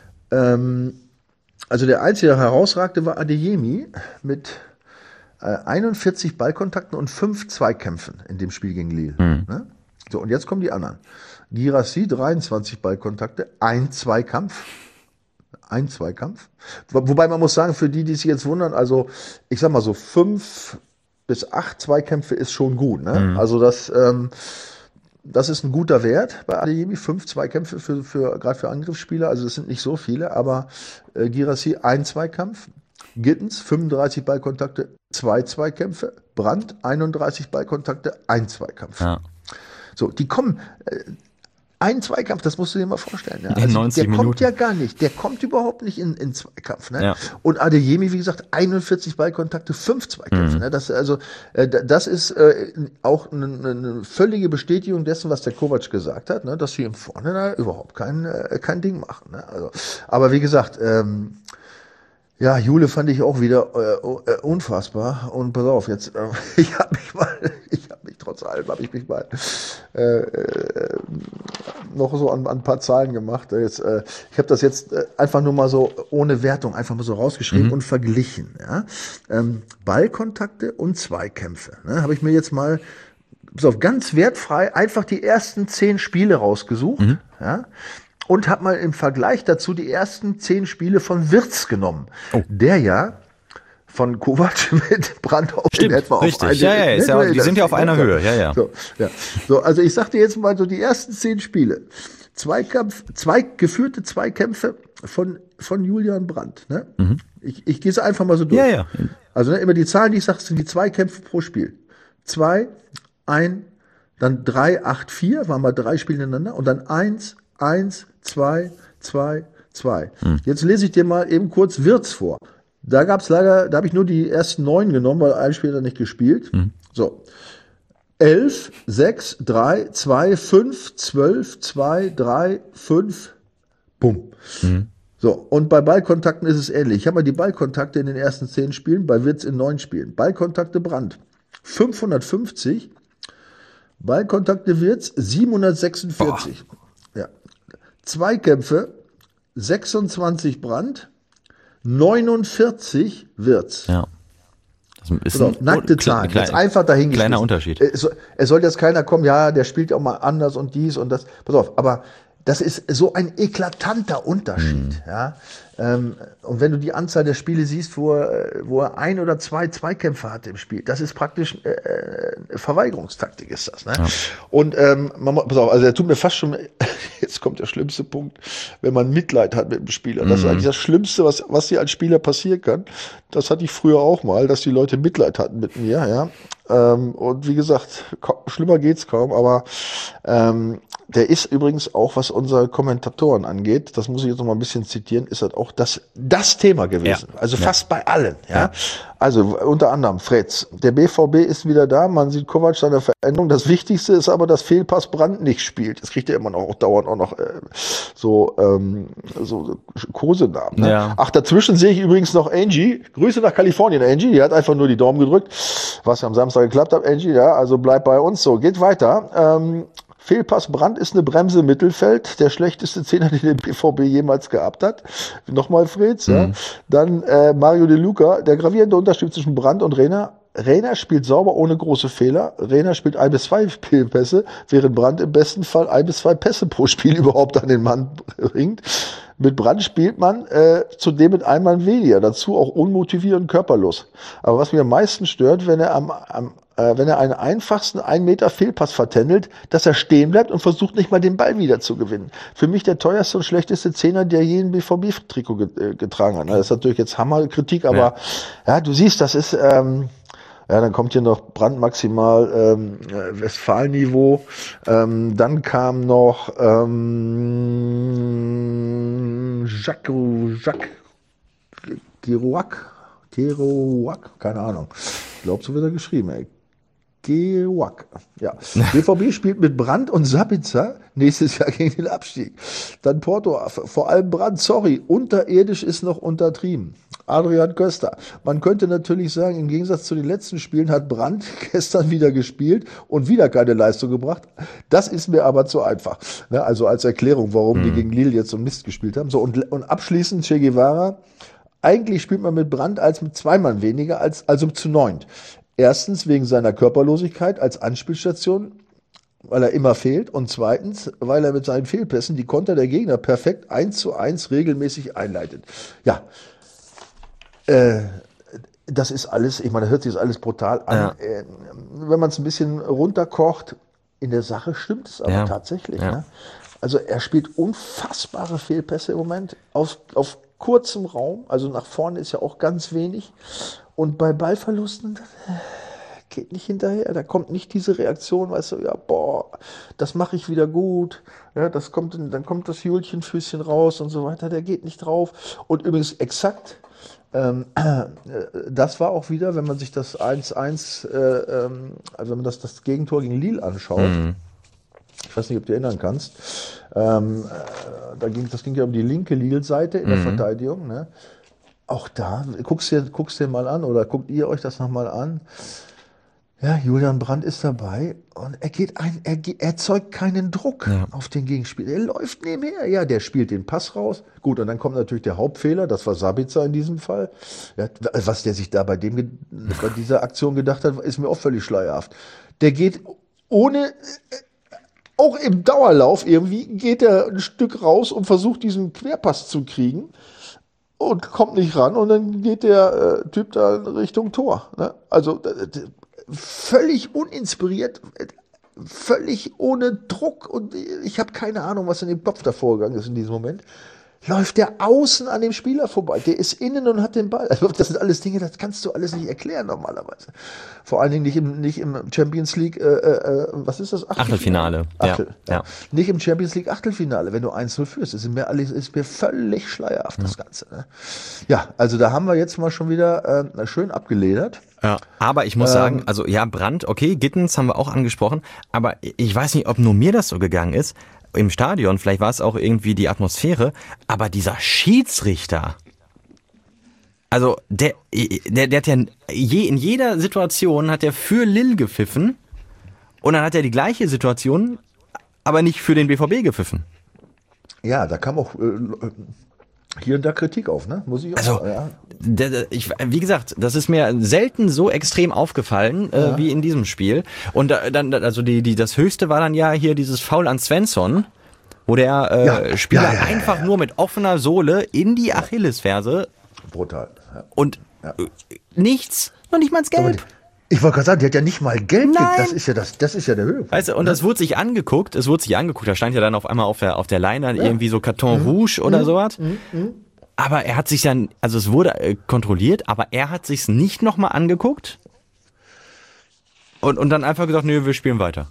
Speaker 3: Ähm, also der einzige, der herausragte, war Adeyemi mit äh, einundvierzig Ballkontakten und fünf Zweikämpfen in dem Spiel gegen Lille. Mhm. Ne? So, und jetzt kommen die anderen. Guirassy, dreiundzwanzig Ballkontakte, ein Zweikampf. Ein Zweikampf. Wobei man muss sagen, für die, die sich jetzt wundern, also ich sag mal so fünf bis acht Zweikämpfe ist schon gut. Ne? Mhm. Also das, ähm, das ist ein guter Wert bei Adeyemi. Fünf Zweikämpfe für, für gerade für Angriffsspieler. Also das sind nicht so viele, aber äh, Guirassy ein Zweikampf. Gittens, fünfunddreißig Ballkontakte, zwei Zweikämpfe. Brandt, einunddreißig Ballkontakte, ein Zweikampf. Ja. So, die kommen, äh, ein Zweikampf, das musst du dir mal vorstellen. Ja. Also
Speaker 2: neunzig
Speaker 3: der
Speaker 2: Minuten.
Speaker 3: kommt ja gar nicht, der kommt überhaupt nicht in, in Zweikampf. Ne?
Speaker 2: Ja.
Speaker 3: Und Adeyemi, wie gesagt, einundvierzig Ballkontakte, fünf Zweikämpfe. Mhm. Ne? Das, also, äh, das ist äh, auch eine, eine völlige Bestätigung dessen, was der Kovac gesagt hat, ne? Dass sie im Vorne da überhaupt kein, äh, kein Ding machen. Ne? Also, aber wie gesagt, ähm, ja, Jule fand ich auch wieder äh, unfassbar. Und pass auf, jetzt, äh, ich habe mich mal, ich habe mich trotz allem, habe ich mich mal äh, äh, noch so an, an ein paar Zahlen gemacht. Jetzt, äh, ich habe das jetzt äh, einfach nur mal so ohne Wertung einfach mal so rausgeschrieben mhm. und verglichen. Ja? Ähm, Ballkontakte und Zweikämpfe. Ne? Habe ich mir jetzt mal so ganz wertfrei einfach die ersten zehn Spiele rausgesucht. Mhm. Ja? und habe mal im Vergleich dazu die ersten zehn Spiele von Wirtz genommen. Oh. Der ja von Kovac mit Brandt auf
Speaker 2: Stimmt,
Speaker 3: in etwa
Speaker 2: richtig.
Speaker 3: auf eine,
Speaker 2: ja, ja, ist ja, die sind ja auf einer
Speaker 3: so,
Speaker 2: Höhe. Ja, ja.
Speaker 3: So, ja. So, also ich sagte jetzt mal so die ersten zehn Spiele. Zweikampf, zwei geführte Zweikämpfe von, von Julian Brandt. Ne? Mhm. Ich, ich gehe es einfach mal so durch.
Speaker 2: Ja, ja.
Speaker 3: Also ne, immer die Zahlen, die ich sage, sind die Zweikämpfe pro Spiel. Zwei, ein, dann drei, acht, vier, waren mal drei Spiele ineinander und dann eins, eins, zwei, zwei, zwei. Mhm. Jetzt lese ich dir mal eben kurz Wirtz vor. Da gab es leider, da habe ich nur die ersten neun genommen, weil ein Spieler nicht gespielt. Mhm. So. elf, sechs, drei, zwei, fünf, zwölf, zwei, drei, fünf, bumm. Mhm. So, und bei Ballkontakten ist es ähnlich. Ich habe mal die Ballkontakte in den ersten zehn Spielen, bei Wirtz in neun Spielen. Ballkontakte Brandt fünfhundertfünfzig, Ballkontakte Wirtz siebenhundertsechsundvierzig. Ja. Zweikämpfe sechsundzwanzig Brandt, neunundvierzig Wirtz.
Speaker 2: Ja. Das ist
Speaker 3: so,
Speaker 2: ein
Speaker 3: nackte Zahlen. Klein, jetzt einfach dahin
Speaker 2: kleiner Unterschied.
Speaker 3: Es, es soll jetzt keiner kommen, ja, der spielt auch mal anders und dies und das. Pass auf, aber das ist so ein eklatanter Unterschied. Mhm. Ja? Ähm, und wenn du die Anzahl der Spiele siehst, wo er, wo er ein oder zwei Zweikämpfe hatte im Spiel, das ist praktisch äh, Verweigerungstaktik ist das. Ne? Ja. Und ähm, man, pass auf, also er tut mir fast schon, jetzt kommt der schlimmste Punkt, wenn man Mitleid hat mit dem Spieler. Das ist eigentlich das Schlimmste, was, was dir als Spieler passieren kann. Das hatte ich früher auch mal, dass die Leute Mitleid hatten mit mir. Ja? Ähm, und wie gesagt, schlimmer geht's kaum, aber ähm, der ist übrigens auch, was unsere Kommentatoren angeht, das muss ich jetzt noch mal ein bisschen zitieren, ist halt auch das, das Thema gewesen. Ja. Also fast ja. bei allen. Ja? ja. Also unter anderem Fritz. Der B V B ist wieder da, man sieht Kovac seine Veränderung. Das Wichtigste ist aber, dass Fehlpass Brandt nicht spielt. Das kriegt er immer noch auch dauernd auch noch äh, so, ähm, so Kosenamen. Ne? Ja. Ach, dazwischen sehe ich übrigens noch Angie. Grüße nach Kalifornien, Angie. Die hat einfach nur die Daumen gedrückt, was ja am Samstag geklappt hat, Angie. Ja, also bleibt bei uns so. Geht weiter. Ähm, Fehlpass Brandt ist eine Bremse im Mittelfeld, der schlechteste Zehner, den der B V B jemals gehabt hat. Nochmal Fritz, mhm. ja. Dann äh, Mario De Luca, der gravierende Unterschied zwischen Brandt und Rehner. Rehner spielt sauber ohne große Fehler. Rehner spielt ein bis zwei Fehlpässe, während Brandt im besten Fall ein bis zwei Pässe pro Spiel überhaupt an den Mann bringt. Mit Brandt spielt man äh, zudem mit einem Mann weniger, dazu auch unmotiviert und körperlos. Aber was mir am meisten stört, wenn er am, am äh, wenn er einen einfachsten ein Meter Fehlpass vertändelt, dass er stehen bleibt und versucht nicht mal den Ball wieder zu gewinnen. Für mich der teuerste und schlechteste Zehner, der je ein B V B-Trikot getragen hat. Das ist natürlich jetzt Hammerkritik, aber ja, ja du siehst, das ist ähm, ja, dann kommt hier noch Brandt maximal ähm, Westfalenniveau. Ähm, dann kam noch ähm, Jacques, Jacques Kerouac, Kerouac, keine Ahnung. Ich glaube, so wird er geschrieben, ey. Kerouac. Ja. B V B spielt mit Brandt und Sabitzer nächstes Jahr gegen den Abstieg. Dann Porto, vor allem Brandt, sorry, unterirdisch ist noch untertrieben. Adrian Köster. Man könnte natürlich sagen, im Gegensatz zu den letzten Spielen hat Brandt gestern wieder gespielt und wieder keine Leistung gebracht. Das ist mir aber zu einfach. Ne, also als Erklärung, warum mhm. die gegen Lille jetzt so Mist gespielt haben. So, und, und abschließend Che Guevara. Eigentlich spielt man mit Brandt als mit zwei Mann weniger, als, also zu neunt. Erstens wegen seiner Körperlosigkeit als Anspielstation, weil er immer fehlt. Und zweitens, weil er mit seinen Fehlpässen die Konter der Gegner perfekt eins zu eins regelmäßig einleitet. Ja, äh, das ist alles, ich meine, da hört sich das alles brutal an. Ja. Äh, wenn man es ein bisschen runterkocht, in der Sache stimmt es aber ja. tatsächlich. Ja. Ne? Also er spielt unfassbare Fehlpässe im Moment auf, auf kurzem Raum, also nach vorne ist ja auch ganz wenig. Und bei Ballverlusten geht nicht hinterher, da kommt nicht diese Reaktion, weißt du, ja, boah, das mache ich wieder gut, ja, das kommt, dann kommt das Julchenfüßchen raus und so weiter, der geht nicht drauf. Und übrigens exakt, ähm, das war auch wieder, wenn man sich das eins eins, äh, ähm, also wenn man das, das Gegentor gegen Lille anschaut, mhm. ich weiß nicht, ob du erinnern kannst, ähm, da ging, das ging ja um die linke Lille-Seite in der mhm. Verteidigung, ne? Auch da, guckst dir, guckst dir mal an oder guckt ihr euch das nochmal an. Ja, Julian Brandt ist dabei und er geht ein, er erzeugt keinen Druck ja. auf den Gegenspieler. Er läuft nebenher. Ja, der spielt den Pass raus. Gut, und dann kommt natürlich der Hauptfehler, das war Sabitzer in diesem Fall. Ja, was der sich da bei dem, bei dieser Aktion gedacht hat, ist mir auch völlig schleierhaft. Der geht ohne, auch im Dauerlauf irgendwie geht er ein Stück raus und versucht diesen Querpass zu kriegen und kommt nicht ran und dann geht der äh, Typ da Richtung Tor. Ne? Also äh, völlig uninspiriert, völlig ohne Druck und ich habe keine Ahnung, was in dem Kopf da vorgegangen ist in diesem Moment. Läuft der außen an dem Spieler vorbei. Der ist innen und hat den Ball. Also das sind alles Dinge, das kannst du alles nicht erklären normalerweise. Vor allen Dingen nicht im, nicht im Champions League, äh, äh, was ist das?
Speaker 2: Achtelfinale.
Speaker 3: Achtel,
Speaker 2: ja.
Speaker 3: ja. Nicht im Champions League Achtelfinale, wenn du eins null führst. Das ist mir, alles, ist mir völlig schleierhaft, das Ganze. Ne? Ja, also da haben wir jetzt mal schon wieder äh, schön abgeledert.
Speaker 2: Ja, aber ich muss ähm, sagen, also ja, Brandt, okay, Gittens haben wir auch angesprochen, aber ich weiß nicht, ob nur mir das so gegangen ist, im Stadion, vielleicht war es auch irgendwie die Atmosphäre, aber dieser Schiedsrichter, also der, der, der hat ja je, in jeder Situation hat er für Lille gepfiffen und dann hat er die gleiche Situation, aber nicht für den B V B gepfiffen.
Speaker 3: Ja, da kam auch äh, hier und da Kritik auf, ne? Muss ich auch
Speaker 2: also,
Speaker 3: sagen, ja.
Speaker 2: Der, der, ich, wie gesagt, das ist mir selten so extrem aufgefallen äh, ja. wie in diesem Spiel. Und da, dann, also die, die, das Höchste war dann ja hier dieses Foul an Svensson, wo der äh, ja. Spieler ja, ja, einfach ja, ja. nur mit offener Sohle in die Achillesferse.
Speaker 3: Brutal. Ja.
Speaker 2: Und ja. nichts, noch nicht mal ins Gelb.
Speaker 3: Ich wollte gerade sagen, der hat ja nicht mal Gelb gekriegt. Das ist ja das, das ist ja der Höhepunkt.
Speaker 2: Weißt du, und das wurde sich angeguckt, es wurde sich angeguckt, da stand ja dann auf einmal auf der, auf der Leine ja. irgendwie so Karton mhm. Rouge oder mhm. sowas. Mhm. Mhm. Aber er hat sich dann, also es wurde äh, kontrolliert, aber er hat sich's nicht nochmal angeguckt und, und dann einfach gesagt, nö, wir spielen weiter.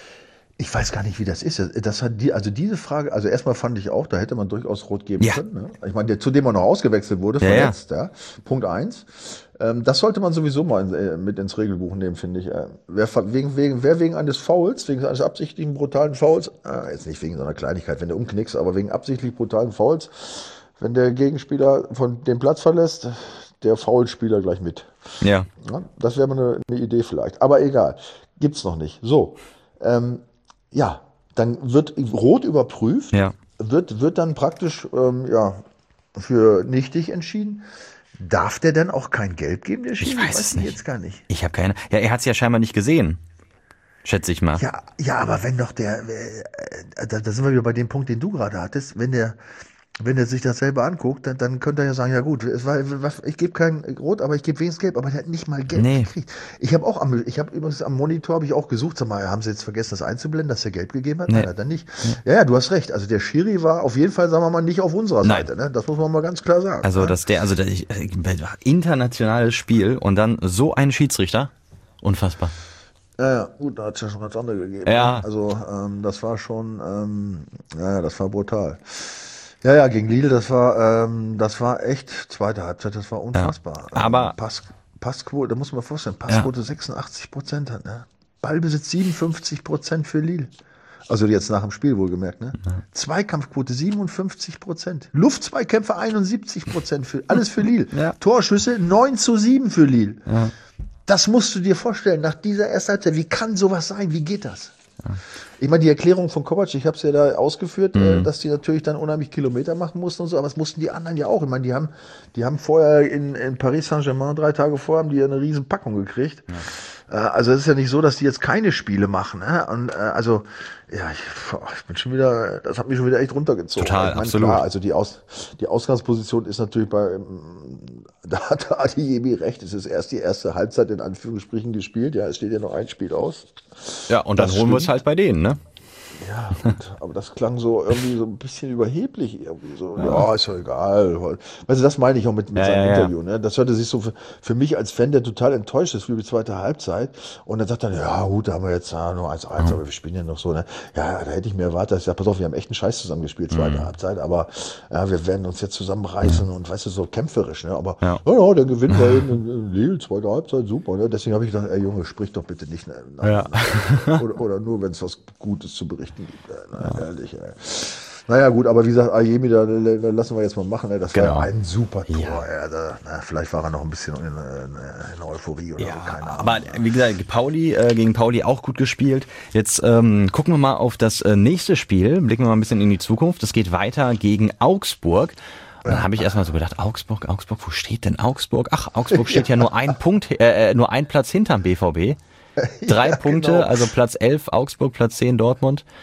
Speaker 3: Ich weiß gar nicht, wie das ist. Das hat die, also diese Frage, also erstmal fand ich auch, da hätte man durchaus rot geben
Speaker 2: ja.
Speaker 3: können. Ne? Ich meine, der, zu dem er noch ausgewechselt wurde,
Speaker 2: ja,
Speaker 3: verletzt,
Speaker 2: ja.
Speaker 3: ja. Punkt eins. Ähm, das sollte man sowieso mal in, äh, mit ins Regelbuch nehmen, finde ich. Äh, wer, wegen, wegen, wer wegen eines Fouls, wegen eines absichtlichen brutalen Fouls, äh, jetzt nicht wegen so einer Kleinigkeit, wenn der umknickst, aber wegen absichtlich brutalen Fouls, wenn der Gegenspieler von den Platz verlässt, der Foulspieler gleich mit.
Speaker 2: Ja.
Speaker 3: ja das wäre mal eine, eine Idee vielleicht. Aber egal. Gibt's noch nicht. So. Ähm, ja. Dann wird rot überprüft,
Speaker 2: ja.
Speaker 3: wird, wird dann praktisch ähm, ja, für nichtig entschieden. Darf der denn auch kein Gelb geben, der Schiri?
Speaker 2: Ich weiß es nicht.
Speaker 3: Jetzt gar nicht.
Speaker 2: Ich habe keine. Ja, er hat es ja scheinbar nicht gesehen. Schätze ich mal.
Speaker 3: Ja, ja, aber wenn doch der, äh, da, da sind wir wieder bei dem Punkt, den du gerade hattest, wenn der Wenn er sich das selber anguckt, dann, dann könnte er ja sagen, ja gut, es war, ich gebe kein Rot, aber ich gebe wenigstens Gelb, aber der hat nicht mal Gelb
Speaker 2: nee.
Speaker 3: gekriegt. Ich habe auch am, ich habe übrigens am Monitor habe ich auch gesucht, sag mal, haben sie jetzt vergessen, das einzublenden, dass er Gelb gegeben hat?
Speaker 2: Nee.
Speaker 3: Nein, hat er nicht. Nee. Ja, ja, du hast recht. Also der Schiri war auf jeden Fall, sagen wir mal, nicht auf unserer
Speaker 2: Nein.
Speaker 3: Seite. Ne? Das muss man mal ganz klar sagen.
Speaker 2: Also
Speaker 3: ne?
Speaker 2: dass der, also der internationales Spiel und dann so ein Schiedsrichter, unfassbar.
Speaker 3: Ja, ja, gut, da hat es ja schon ganz andere gegeben.
Speaker 2: Ja.
Speaker 3: Ne? Also ähm, das war schon, ähm, ja, ja, das war brutal. Ja, ja, gegen Lille, das war, ähm, das war echt, zweite Halbzeit, das war unfassbar.
Speaker 2: Ja, aber
Speaker 3: ähm, Pass, Passquote, da muss man vorstellen, Passquote ja. sechsundachtzig Prozent hat, ne? Ballbesitz siebenundfünfzig Prozent für Lille. Also jetzt nach dem Spiel wohlgemerkt, ne? Ja. Zweikampfquote siebenundfünfzig Prozent. Luftzweikämpfe einundsiebzig Prozent für, alles für Lille.
Speaker 2: Ja.
Speaker 3: Torschüsse neun zu sieben für Lille.
Speaker 2: Ja.
Speaker 3: Das musst du dir vorstellen, nach dieser ersten Halbzeit. Wie kann sowas sein? Wie geht das? Ja. Ich meine, die Erklärung von Kovac, ich habe es ja da ausgeführt, mhm. äh, dass die natürlich dann unheimlich Kilometer machen mussten und so, aber das mussten die anderen ja auch. Ich meine, die haben, die haben vorher in, in Paris Saint-Germain, drei Tage vorher, haben die ja eine riesen Packung gekriegt. Ja. Äh, also es ist ja nicht so, dass die jetzt keine Spiele machen. Ne? Und äh, also, ja, ich, boah, ich bin schon wieder, das hat mich schon wieder echt runtergezogen.
Speaker 2: Total,
Speaker 3: ich meine,
Speaker 2: absolut.
Speaker 3: Klar, also die, Aus, die Ausgangsposition ist natürlich bei, da hat Adeyemi recht, es ist erst die erste Halbzeit in Anführungsstrichen gespielt, ja, es steht ja noch ein Spiel aus.
Speaker 2: Ja, und dann das holen wir es halt bei denen, ne?
Speaker 3: Ja, gut, aber das klang so irgendwie so ein bisschen überheblich irgendwie so. Ja, ja ist ja egal. Weißt du, das meine ich auch mit, mit
Speaker 2: ja,
Speaker 3: seinem
Speaker 2: ja,
Speaker 3: Interview.
Speaker 2: Ja.
Speaker 3: Ne? Das hörte sich so für, für mich als Fan, der total enttäuscht ist für die zweite Halbzeit. Und dann sagt er, ja gut, da haben wir jetzt ja, nur eins eins, mhm. aber wir spielen ja noch so. Ne? Ja, da hätte ich mir erwartet, ich sag, pass auf, wir haben echt einen Scheiß zusammengespielt, zweite mhm. Halbzeit, aber ja, wir werden uns jetzt zusammenreißen mhm. und weißt du, so kämpferisch. Ne? Aber ja, ja, ja dann gewinnen wir in, in Lille, zweite Halbzeit, super. Ne? Deswegen habe ich gedacht, ey Junge, sprich doch bitte nicht ne, nach,
Speaker 2: ja.
Speaker 3: nach, oder, oder nur, wenn es was Gutes zu berichten gibt. Ne? Ja. Ehrlich, ey. Naja, gut, aber wie gesagt, Adeyemi, da, da lassen wir jetzt mal machen. Ey. Das
Speaker 2: genau.
Speaker 3: war ein super Tor.
Speaker 2: Ja.
Speaker 3: Ey. Da, na, vielleicht war er noch ein bisschen in, in, in Euphorie oder
Speaker 2: ja,
Speaker 3: so, keine Ahnung.
Speaker 2: Aber wie gesagt, Pauli, äh, gegen Pauli auch gut gespielt. Jetzt ähm, gucken wir mal auf das äh, nächste Spiel, blicken wir mal ein bisschen in die Zukunft. Es geht weiter gegen Augsburg. Und dann habe ich erstmal so gedacht, Augsburg, Augsburg, wo steht denn Augsburg? Ach, Augsburg steht ja, ja nur ein Punkt, äh, nur ein Platz hinterm B V B. Drei ja, Punkte,
Speaker 3: genau.
Speaker 2: also Platz elf Augsburg, Platz zehn Dortmund.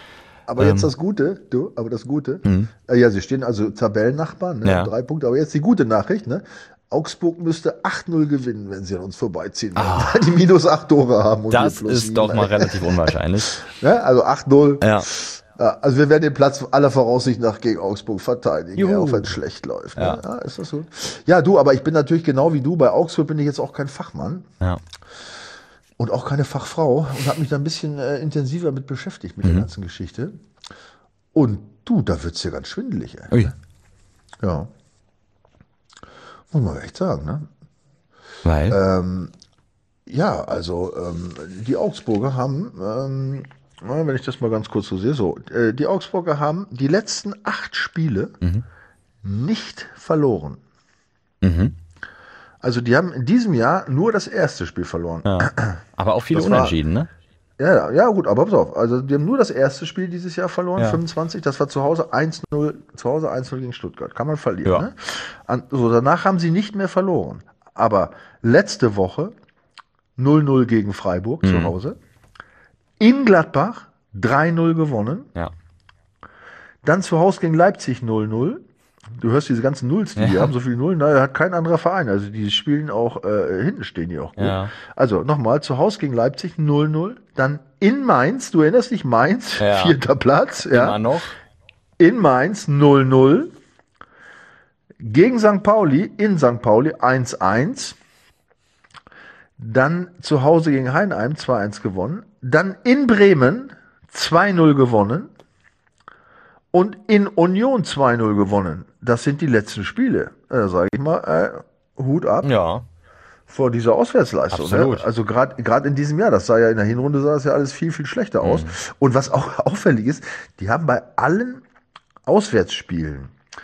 Speaker 3: Aber jetzt das Gute, du, aber das Gute,
Speaker 2: Mhm.
Speaker 3: äh, ja, sie stehen also Tabellennachbarn, ne,
Speaker 2: Ja.
Speaker 3: drei Punkte, aber jetzt die gute Nachricht, ne? Augsburg müsste acht null gewinnen, wenn sie an uns vorbeiziehen,
Speaker 2: Ah.
Speaker 3: weil die minus acht Tore haben. Und
Speaker 2: Das
Speaker 3: wir plus
Speaker 2: ist
Speaker 3: sieben,
Speaker 2: doch mal
Speaker 3: ey.
Speaker 2: relativ unwahrscheinlich.
Speaker 3: Ne? Also acht null.
Speaker 2: Ja.
Speaker 3: Ja, also wir werden den Platz aller Voraussicht nach gegen Augsburg verteidigen,
Speaker 2: Juhu.
Speaker 3: ja, auch wenn es schlecht läuft. Ne?
Speaker 2: Ja.
Speaker 3: Ja. ist das so? Ja, du, aber ich bin natürlich genau wie du, bei Augsburg bin ich jetzt auch kein Fachmann
Speaker 2: Ja.
Speaker 3: und auch keine Fachfrau und habe mich da ein bisschen äh, intensiver mit beschäftigt mit
Speaker 2: Mhm.
Speaker 3: der ganzen Geschichte. Und du, da wird's dir ganz schwindelig, ey.
Speaker 2: Ui.
Speaker 3: Ja. Muss man echt sagen, ne?
Speaker 2: Weil?
Speaker 3: Ähm, ja, also ähm, die Augsburger haben, ähm, na, wenn ich das mal ganz kurz so sehe, so, äh, die Augsburger haben die letzten acht Spiele
Speaker 2: Mhm.
Speaker 3: nicht verloren.
Speaker 2: Mhm.
Speaker 3: Also die haben in diesem Jahr nur das erste Spiel verloren.
Speaker 2: Ja. Aber auch viele
Speaker 3: Das war-
Speaker 2: Unentschieden, ne?
Speaker 3: Ja, ja, gut, aber pass auf. Also die haben nur das erste Spiel dieses Jahr verloren,
Speaker 2: Ja.
Speaker 3: fünfundzwanzig. Das war zu Hause eins null, zu Hause eins null gegen Stuttgart. Kann man verlieren.
Speaker 2: Ja.
Speaker 3: Ne? An, so, danach haben sie nicht mehr verloren. Aber letzte Woche null null gegen Freiburg zu
Speaker 2: Mhm.
Speaker 3: Hause. In Gladbach drei null gewonnen.
Speaker 2: Ja.
Speaker 3: Dann zu Hause gegen Leipzig null null. Du hörst diese ganzen Nulls, die, die
Speaker 2: Ja.
Speaker 3: haben so viele Nullen, da hat kein anderer Verein. Also die spielen auch, äh, hinten stehen die auch gut.
Speaker 2: Ja.
Speaker 3: Also nochmal, zu Hause gegen Leipzig null null. Dann in Mainz, du erinnerst dich, Mainz,
Speaker 2: Ja.
Speaker 3: vierter Platz. Ja.
Speaker 2: Immer noch.
Speaker 3: In Mainz null null. Gegen Sankt Pauli, in Sankt Pauli eins eins. Dann zu Hause gegen Heidenheim zwei eins gewonnen. Dann in Bremen zwei null gewonnen. Und in Union zwei null gewonnen. Das sind die letzten Spiele. Da sage ich mal, äh, Hut ab
Speaker 2: Ja.
Speaker 3: vor dieser Auswärtsleistung.
Speaker 2: Absolut.
Speaker 3: Ne? Also gerade gerade in diesem Jahr, das sah ja in der Hinrunde sah das ja alles viel, viel schlechter aus. Und was auch auffällig ist, die haben bei allen Auswärtsspielen,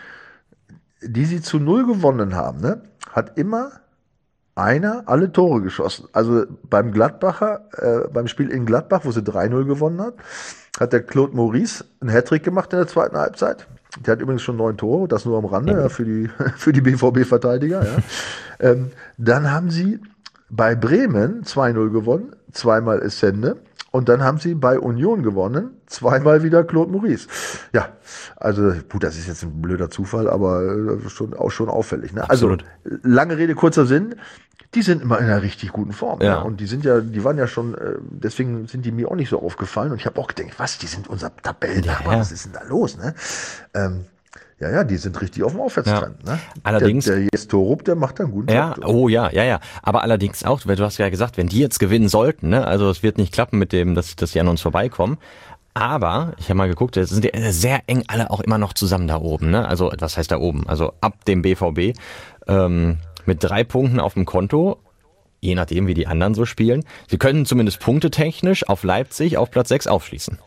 Speaker 3: die sie zu null gewonnen haben, ne, hat immer einer alle Tore geschossen. Also beim Gladbacher, äh, beim Spiel in Gladbach, wo sie drei null gewonnen hat, hat der Claude Maurice einen Hattrick gemacht in der zweiten Halbzeit. Der hat übrigens schon neun Tore, das nur am Rande, ja, für die, für die B V B-Verteidiger. Ja. ähm, dann haben sie bei Bremen zwei null gewonnen, zweimal Essende. Und dann haben sie bei Union gewonnen, zweimal wieder Claude Maurice. Ja, also gut, das ist jetzt ein blöder Zufall, aber äh, schon, auch schon auffällig. Ne?
Speaker 2: Absolut.
Speaker 3: Also lange Rede, kurzer Sinn. Die sind immer in einer richtig guten Form.
Speaker 2: Ja.
Speaker 3: Ja. Und die sind ja, die waren ja schon, äh, deswegen sind die mir auch nicht so aufgefallen. Und ich habe auch gedacht, was, die sind unser Tabellennachbar,
Speaker 2: Ja.
Speaker 3: was ist denn da los? Ne? Ähm, ja, ja, die sind richtig auf dem Aufwärtstrend.
Speaker 2: Ja.
Speaker 3: Ne?
Speaker 2: Allerdings-
Speaker 3: Der, der Jes Torup, der macht da einen guten
Speaker 2: Ja,
Speaker 3: Job. du.
Speaker 2: oh ja, ja, ja. Aber allerdings auch, weil du hast ja gesagt, wenn die jetzt gewinnen sollten, ne, also es wird nicht klappen mit dem, dass, dass die an uns vorbeikommen. Aber ich habe mal geguckt, es sind ja sehr eng alle auch immer noch zusammen da oben, ne? Also was heißt da oben? Also ab dem B V B ähm, mit drei Punkten auf dem Konto, je nachdem wie die anderen so spielen. Sie können zumindest punktetechnisch auf Leipzig auf Platz sechs aufschließen.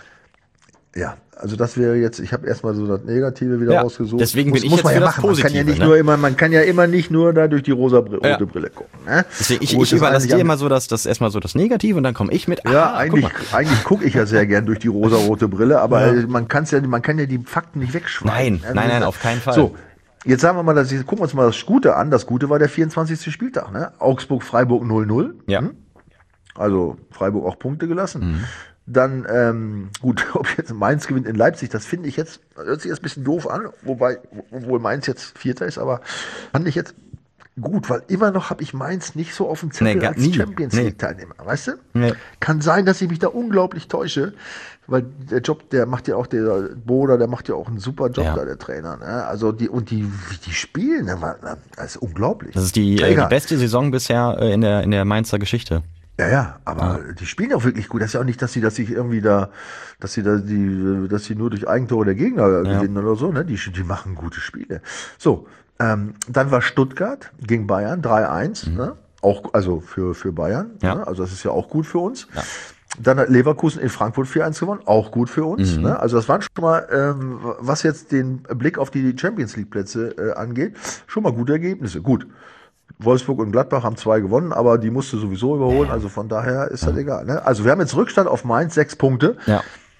Speaker 3: Ja, also das wäre jetzt, ich habe erstmal so das Negative wieder
Speaker 2: Ja,
Speaker 3: rausgesucht.
Speaker 2: deswegen bin ich
Speaker 3: muss
Speaker 2: jetzt
Speaker 3: man
Speaker 2: für
Speaker 3: ja
Speaker 2: das
Speaker 3: machen. Man kann ja
Speaker 2: Positive,
Speaker 3: nicht
Speaker 2: ne?
Speaker 3: nur immer, man kann ja immer nicht nur da durch die rosa Br
Speaker 2: Ja.
Speaker 3: rote Brille gucken. Ne?
Speaker 2: Deswegen, ich,
Speaker 3: Wo
Speaker 2: ich
Speaker 3: das
Speaker 2: überlasse
Speaker 3: eigentlich
Speaker 2: dir
Speaker 3: am-
Speaker 2: immer so das, das erstmal so das Negative und dann komme ich mit.
Speaker 3: Ja,
Speaker 2: ah,
Speaker 3: eigentlich,
Speaker 2: guck mal.
Speaker 3: eigentlich gucke ich ja sehr gern durch die rosa-rote Brille, aber äh, man kann's ja, man kann ja die Fakten nicht wegschweigen.
Speaker 2: Nein, nein, nein, auf keinen Fall.
Speaker 3: So, jetzt sagen wir mal, dass, gucken wir uns mal das Gute an. Das Gute war der vierundzwanzigste Spieltag, ne? Augsburg-Freiburg null null.
Speaker 2: Ja.
Speaker 3: Hm? Also Freiburg auch Punkte gelassen.
Speaker 2: Mhm.
Speaker 3: Dann, ähm, gut, ob jetzt Mainz gewinnt in Leipzig, das finde ich jetzt, hört sich jetzt ein bisschen doof an, wobei, obwohl Mainz jetzt Vierter ist, aber fand ich jetzt gut, weil immer noch habe ich Mainz nicht so auf dem Zettel
Speaker 2: Nee, gar-
Speaker 3: als
Speaker 2: nie.
Speaker 3: Champions
Speaker 2: Nee.
Speaker 3: League Teilnehmer, weißt du?
Speaker 2: Nee.
Speaker 3: Kann sein, dass ich mich da unglaublich täusche, weil der Job, der macht ja auch, der Boda, der macht ja auch einen super Job
Speaker 2: Ja.
Speaker 3: da, der Trainer, ne? Also die, und die, wie die spielen, ne? war- das ist unglaublich.
Speaker 2: Das ist die, äh, die
Speaker 3: Egal.
Speaker 2: beste Saison bisher äh, in der in der Mainzer Geschichte.
Speaker 3: Ja, ja, aber die spielen auch wirklich gut. Das ist ja auch nicht, dass sie, dass sich irgendwie da, dass sie da die, dass sie nur durch Eigentore der Gegner gewinnen oder so, ne? Die, die machen gute Spiele. So, ähm, dann war Stuttgart gegen Bayern drei eins, ne? Auch, also für, für Bayern,
Speaker 2: Ja.
Speaker 3: ne? Also das ist ja auch gut für uns.
Speaker 2: Ja.
Speaker 3: Dann hat Leverkusen in Frankfurt vier eins gewonnen, auch gut für uns.
Speaker 2: Mhm.
Speaker 3: Ne? Also das waren schon mal, ähm, was jetzt den Blick auf die Champions League Plätze äh, angeht, schon mal gute Ergebnisse. Gut. Wolfsburg und Gladbach haben zwei gewonnen, aber die musste sowieso überholen, also von daher ist das egal. Ne? Also wir haben jetzt Rückstand auf Mainz, sechs Punkte.
Speaker 2: Ja.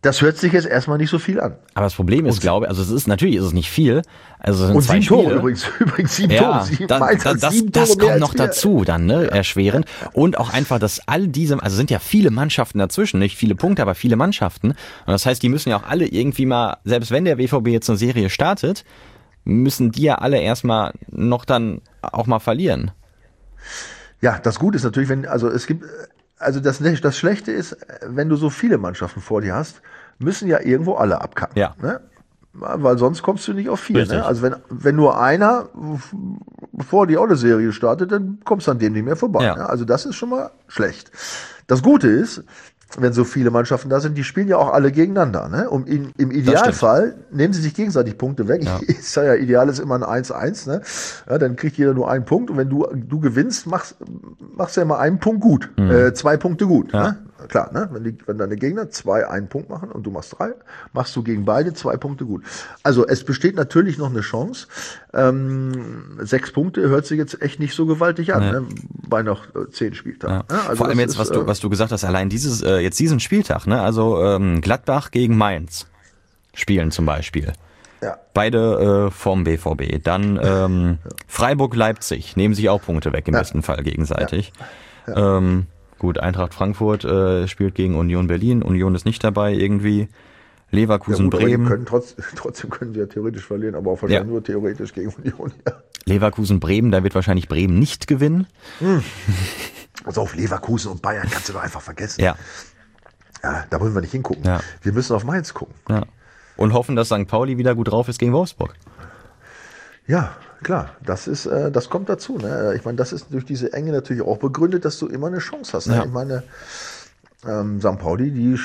Speaker 3: Das hört sich jetzt erstmal nicht so viel an.
Speaker 2: Aber das Problem ist, glaube ich, also es ist natürlich ist es nicht viel. Also es sind
Speaker 3: Und
Speaker 2: zwei
Speaker 3: sieben
Speaker 2: Spiele.
Speaker 3: Tore übrigens, übrigens sieben
Speaker 2: ja,
Speaker 3: Tore. Sieben,
Speaker 2: da,
Speaker 3: Mainz
Speaker 2: da,
Speaker 3: hat
Speaker 2: das,
Speaker 3: sieben
Speaker 2: das
Speaker 3: Tore mehr
Speaker 2: kommt
Speaker 3: als
Speaker 2: noch
Speaker 3: wir.
Speaker 2: dazu dann, ne, erschwerend. Und auch einfach, dass all diese, also sind ja viele Mannschaften dazwischen, nicht viele Punkte, aber viele Mannschaften. Und das heißt, die müssen ja auch alle irgendwie mal, selbst wenn der B V B jetzt eine Serie startet, müssen die ja alle erstmal noch dann auch mal verlieren.
Speaker 3: Ja, das Gute ist natürlich, wenn, also es gibt, also das, das Schlechte ist, wenn du so viele Mannschaften vor dir hast, müssen ja irgendwo alle abkacken.
Speaker 2: Ja.
Speaker 3: Ne? Weil sonst kommst du nicht auf vier.
Speaker 2: Richtig.
Speaker 3: Ne? Also wenn, wenn nur einer vor die auch eine Serie startet, dann kommst du an dem nicht mehr vorbei.
Speaker 2: Ja.
Speaker 3: Ne? Also das ist schon mal schlecht. Das Gute ist, wenn so viele Mannschaften da sind, die spielen ja auch alle gegeneinander. Ne? Und in, im Idealfall nehmen sie sich gegenseitig Punkte weg.
Speaker 2: Ja.
Speaker 3: Ich sage ja, ideal ist immer ein eins eins. Ne? Ja, dann kriegt jeder nur einen Punkt. Und wenn du, du gewinnst, machst, machst du ja immer einen Punkt gut. Mhm. Äh, zwei Punkte gut.
Speaker 2: Ja.
Speaker 3: Ne? Klar, ne? wenn, die, wenn deine Gegner zwei einen Punkt machen und du machst drei, machst du gegen beide zwei Punkte gut. Also es besteht natürlich noch eine Chance. Ähm, sechs Punkte hört sich jetzt echt nicht so gewaltig an,
Speaker 2: nee.
Speaker 3: ne? bei noch äh, zehn Spieltagen.
Speaker 2: Ja.
Speaker 3: Ne? Also
Speaker 2: Vor allem
Speaker 3: das
Speaker 2: jetzt,
Speaker 3: ist,
Speaker 2: was du,
Speaker 3: äh,
Speaker 2: was du gesagt hast, allein dieses, äh, jetzt diesen Spieltag, ne? Also ähm, Gladbach gegen Mainz spielen zum Beispiel.
Speaker 3: Ja.
Speaker 2: Beide äh, vom B V B. Dann ähm, ja. Freiburg-Leipzig nehmen sich auch Punkte weg, im
Speaker 3: ja.
Speaker 2: besten Fall gegenseitig.
Speaker 3: Ja. Ja.
Speaker 2: Ähm, gut, Eintracht Frankfurt äh, spielt gegen Union Berlin. Union ist nicht dabei irgendwie. Leverkusen,
Speaker 3: ja, gut,
Speaker 2: Bremen.
Speaker 3: Können trotz, trotzdem können sie ja theoretisch verlieren, aber auch wahrscheinlich
Speaker 2: Ja.
Speaker 3: nur theoretisch gegen Union. Ja.
Speaker 2: Leverkusen, Bremen, da wird wahrscheinlich Bremen nicht gewinnen.
Speaker 3: Hm. Also auf Leverkusen und Bayern kannst du doch einfach vergessen.
Speaker 2: Ja.
Speaker 3: Ja, da wollen wir nicht hingucken.
Speaker 2: Ja.
Speaker 3: Wir müssen auf Mainz gucken.
Speaker 2: Ja. Und hoffen, dass Sankt Pauli wieder gut drauf ist gegen Wolfsburg.
Speaker 3: Ja, klar, das ist, äh, das kommt dazu. Ne? Ich meine, das ist durch diese Enge natürlich auch begründet, dass du immer eine Chance hast. Ne?
Speaker 2: Ja.
Speaker 3: Ich meine, ähm, Sankt Pauli, die,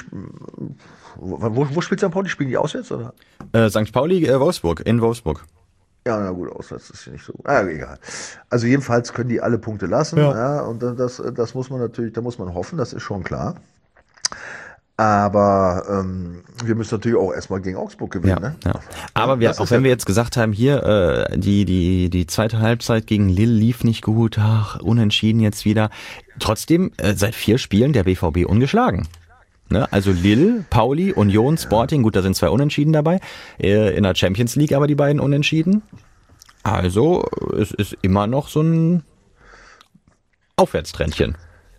Speaker 3: wo, wo spielt Sankt Pauli? Spielen die auswärts oder?
Speaker 2: Äh, Sankt Pauli, äh, Wolfsburg, in Wolfsburg.
Speaker 3: Ja, na gut, auswärts ist ja nicht so gut. Ah, egal. Also jedenfalls können die alle Punkte lassen.
Speaker 2: Ja.
Speaker 3: Ja, und das, das muss man natürlich, da muss man hoffen, das ist schon klar. Aber ähm, wir müssen natürlich auch erstmal gegen Augsburg gewinnen.
Speaker 2: Ja,
Speaker 3: ne?
Speaker 2: ja. Aber wir,
Speaker 3: Das
Speaker 2: auch
Speaker 3: ist
Speaker 2: wenn
Speaker 3: ja-
Speaker 2: wir jetzt gesagt haben, hier, äh, die, die, die zweite Halbzeit gegen Lille lief nicht gut, ach, unentschieden jetzt wieder. Trotzdem, äh, seit vier Spielen der B V B ungeschlagen. Ne? Also Lille, Pauli, Union, Sporting, gut, da sind zwei Unentschieden dabei. Äh, in der Champions League aber die beiden Unentschieden. Also, es ist immer noch so ein Aufwärtstrendchen.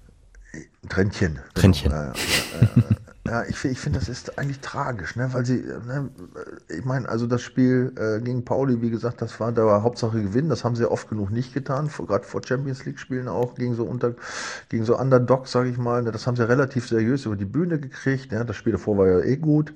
Speaker 3: Trendchen.
Speaker 2: Trendchen.
Speaker 3: Ja, ja, ja, ja. Ja, ich, fi- ich finde, das ist eigentlich tragisch, ne? Weil sie, ne, ich meine, also das Spiel äh, gegen Pauli, wie gesagt, das war, da war Hauptsache Gewinn, das haben sie ja oft genug nicht getan, gerade vor Champions League Spielen auch gegen so unter, gegen so Underdogs, sage ich mal, ne? Das haben sie relativ seriös über die Bühne gekriegt, ne? Das Spiel davor war ja eh gut,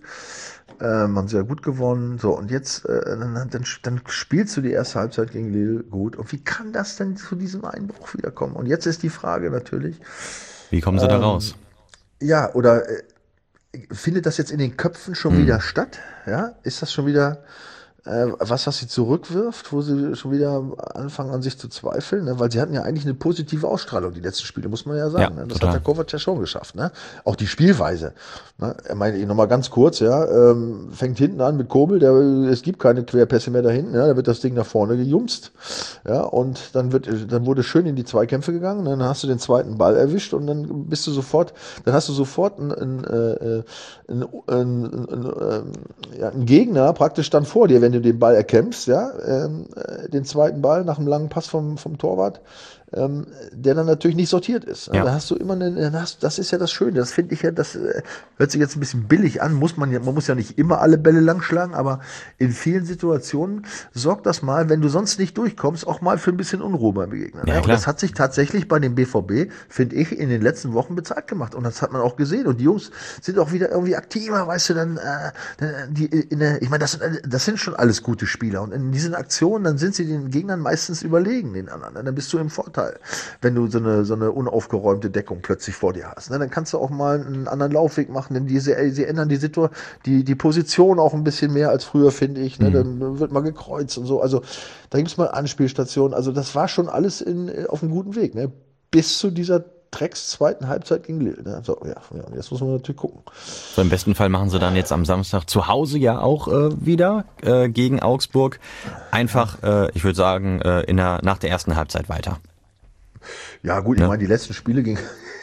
Speaker 3: ähm, haben sie ja gut gewonnen, so, und jetzt, äh, dann, dann, dann spielst du die erste Halbzeit gegen Lille gut, und wie kann das denn zu diesem Einbruch wiederkommen? Und jetzt ist die Frage natürlich,
Speaker 2: Wie kommen sie da
Speaker 3: Ähm,
Speaker 2: raus?
Speaker 3: ja, oder äh, findet das jetzt in den Köpfen schon
Speaker 2: Hm.
Speaker 3: wieder statt? Ja, ist das schon wieder äh, was, was sie zurückwirft, wo sie schon wieder anfangen an sich zu zweifeln? Ne? Weil sie hatten ja eigentlich eine positive Ausstrahlung, die letzten Spiele, muss man ja sagen.
Speaker 2: Ja,
Speaker 3: ne? Das
Speaker 2: total.
Speaker 3: hat der Kovac ja schon geschafft. Ne? Auch die Spielweise. Ne? Ich meine, nochmal ganz kurz, ja, ähm, fängt hinten an mit Kobel, der, es gibt keine Querpässe mehr da hinten, ja, da wird das Ding nach vorne gejumst. Ja, und dann wird, dann wurde schön in die Zweikämpfe gegangen, dann hast du den zweiten Ball erwischt und dann bist du sofort, dann hast du sofort einen, einen, äh, einen, einen, einen, einen, ja, einen Gegner praktisch dann vor dir, wenn du den Ball erkämpfst, ja, ähm, äh, den zweiten Ball nach einem langen Pass vom, vom Torwart, ähm, der dann natürlich nicht sortiert ist.
Speaker 2: Ja.
Speaker 3: Da hast du immer eine, dann hast, das ist ja das Schöne, das finde ich ja, das äh, hört sich jetzt ein bisschen billig an, muss man ja, man muss ja nicht immer alle Bälle langschlagen, aber in vielen Situationen sorgt das mal, wenn du sonst nicht durchkommst, auch mal für ein bisschen Unruhe beim Gegner.
Speaker 2: Ja,
Speaker 3: ne? Und
Speaker 2: klar.
Speaker 3: das hat sich tatsächlich bei dem B V B, finde ich, in den letzten Wochen bezahlt gemacht. Und das hat man auch gesehen. Und die Jungs sind auch wieder irgendwie aktiver, weißt du, dann, äh, die, in der, ich meine, das sind, das sind schon alles gute Spieler. Und in diesen Aktionen, dann sind sie den Gegnern meistens überlegen, den anderen. Dann bist du im Vorteil, wenn du so eine, so eine unaufgeräumte Deckung plötzlich vor dir hast. Ne? Dann kannst du auch mal einen anderen Laufweg machen, denn diese, sie ändern die Situation, die, die Position auch ein bisschen mehr als früher, finde ich. Ne? Dann wird mal gekreuzt und so. Also da gibt es mal Anspielstationen. Also das war schon alles in, auf einem guten Weg. Ne? Bis zu dieser Drecks zweiten Halbzeit gegen Lille. Ne? So, ja, ja, jetzt muss man natürlich gucken.
Speaker 2: So, im besten Fall machen sie dann jetzt am Samstag zu Hause ja auch äh, wieder äh, gegen Augsburg. Einfach, äh, ich würde sagen, äh, in der, nach der ersten Halbzeit weiter.
Speaker 3: Ja gut,
Speaker 2: Ja.
Speaker 3: ich meine, die letzten Spiele gegen,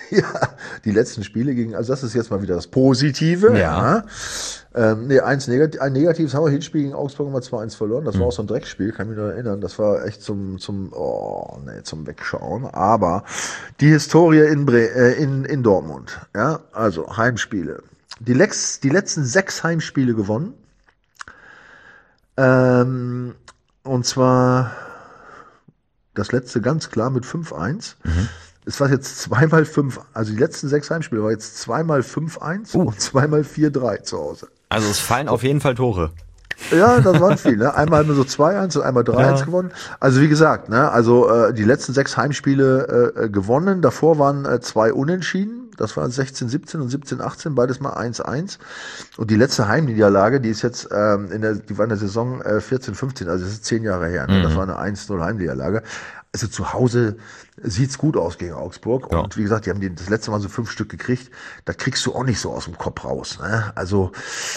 Speaker 3: Ja, die letzten Spiele gegen, also das ist jetzt mal wieder das Positive.
Speaker 2: Ja.
Speaker 3: ja. Ähm, nee, eins Negat ein Negatives haben wir Hinspiel gegen Augsburg immer zwei eins verloren. Das war auch so ein Dreckspiel, kann ich mich noch erinnern. Das war echt zum, zum, oh, nee, zum Wegschauen. Aber die Historie in, Bre äh, in, in Dortmund, ja, also Heimspiele. Die, Lex die letzten sechs Heimspiele gewonnen. Ähm, und zwar das letzte ganz klar mit fünf eins. Mhm. Es war jetzt zweimal fünf, also die letzten sechs Heimspiele war jetzt zweimal fünf eins uh. und zweimal vier drei zu Hause.
Speaker 2: Also es fallen auf jeden Fall Tore.
Speaker 3: Ja, das waren viele. Ne? Einmal haben wir so zwei eins und einmal drei eins ja. gewonnen. Also wie gesagt, ne, also äh, die letzten sechs Heimspiele äh, gewonnen. Davor waren äh, zwei Unentschieden. Das waren sechzehn siebzehn und siebzehn achtzehn, beides mal eins eins. Und die letzte Heimniederlage, die ist jetzt ähm, in der, die war in der Saison äh, vierzehn fünfzehn, also das ist zehn Jahre her. Ne? Mhm. Das war eine eins null Heimniederlage. Also zu Hause sieht's gut aus gegen Augsburg. Ja. Und wie gesagt, die haben die, das letzte Mal so fünf Stück gekriegt. Das kriegst du auch nicht so aus dem Kopf raus. Ne? Also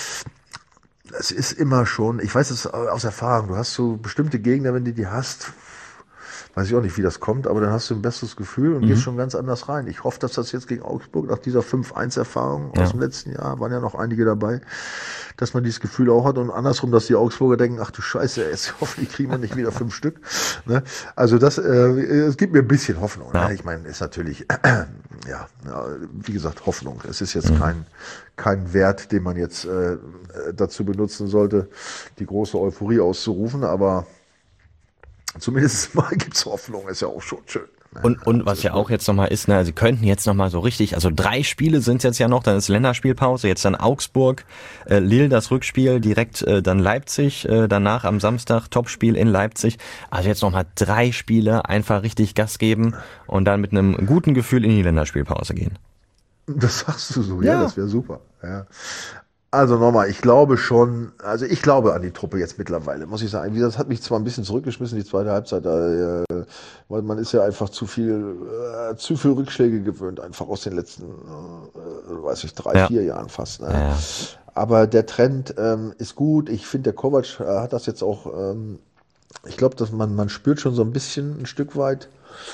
Speaker 3: es ist immer schon, ich weiß es aus Erfahrung, du hast so bestimmte Gegner, wenn du die hast, weiß ich auch nicht, wie das kommt, aber dann hast du ein besseres Gefühl und mhm. gehst schon ganz anders rein. Ich hoffe, dass das jetzt gegen Augsburg, nach dieser fünf eins Erfahrung ja. aus dem letzten Jahr, waren ja noch einige dabei, dass man dieses Gefühl auch hat und andersrum, dass die Augsburger denken, ach du Scheiße, jetzt hoffentlich kriegen wir nicht wieder fünf Stück. Ne? Also das, äh, es gibt mir ein bisschen Hoffnung. Ja. Ne? Ich meine, ist natürlich, äh, ja, wie gesagt, Hoffnung. Es ist jetzt mhm. kein, kein Wert, den man jetzt äh, dazu benutzen sollte, die große Euphorie auszurufen, aber zumindest mal gibt's Hoffnung, ist ja auch schon schön.
Speaker 2: Und, und was ja auch jetzt nochmal ist, ne, sie könnten jetzt nochmal so richtig, also drei Spiele sind jetzt ja noch, dann ist Länderspielpause, jetzt dann Augsburg, äh, Lille das Rückspiel, direkt äh, dann Leipzig, äh, danach am Samstag Topspiel in Leipzig. Also jetzt nochmal drei Spiele, einfach richtig Gas geben und dann mit einem guten Gefühl in die Länderspielpause gehen.
Speaker 3: Das sagst du so, ja, ja das wäre super. Ja. Also nochmal, ich glaube schon, also ich glaube an die Truppe jetzt mittlerweile, muss ich sagen. Das hat mich zwar ein bisschen zurückgeschmissen, die zweite Halbzeit, äh, weil man ist ja einfach zu viel, äh, zu viel Rückschläge gewöhnt, einfach aus den letzten, äh, weiß ich, drei, ja. vier Jahren fast. Ne? Ja. Aber der Trend ähm, ist gut. Ich finde, der Kovac äh, hat das jetzt auch, ähm, ich glaube, dass man, man spürt schon so ein bisschen ein Stück weit,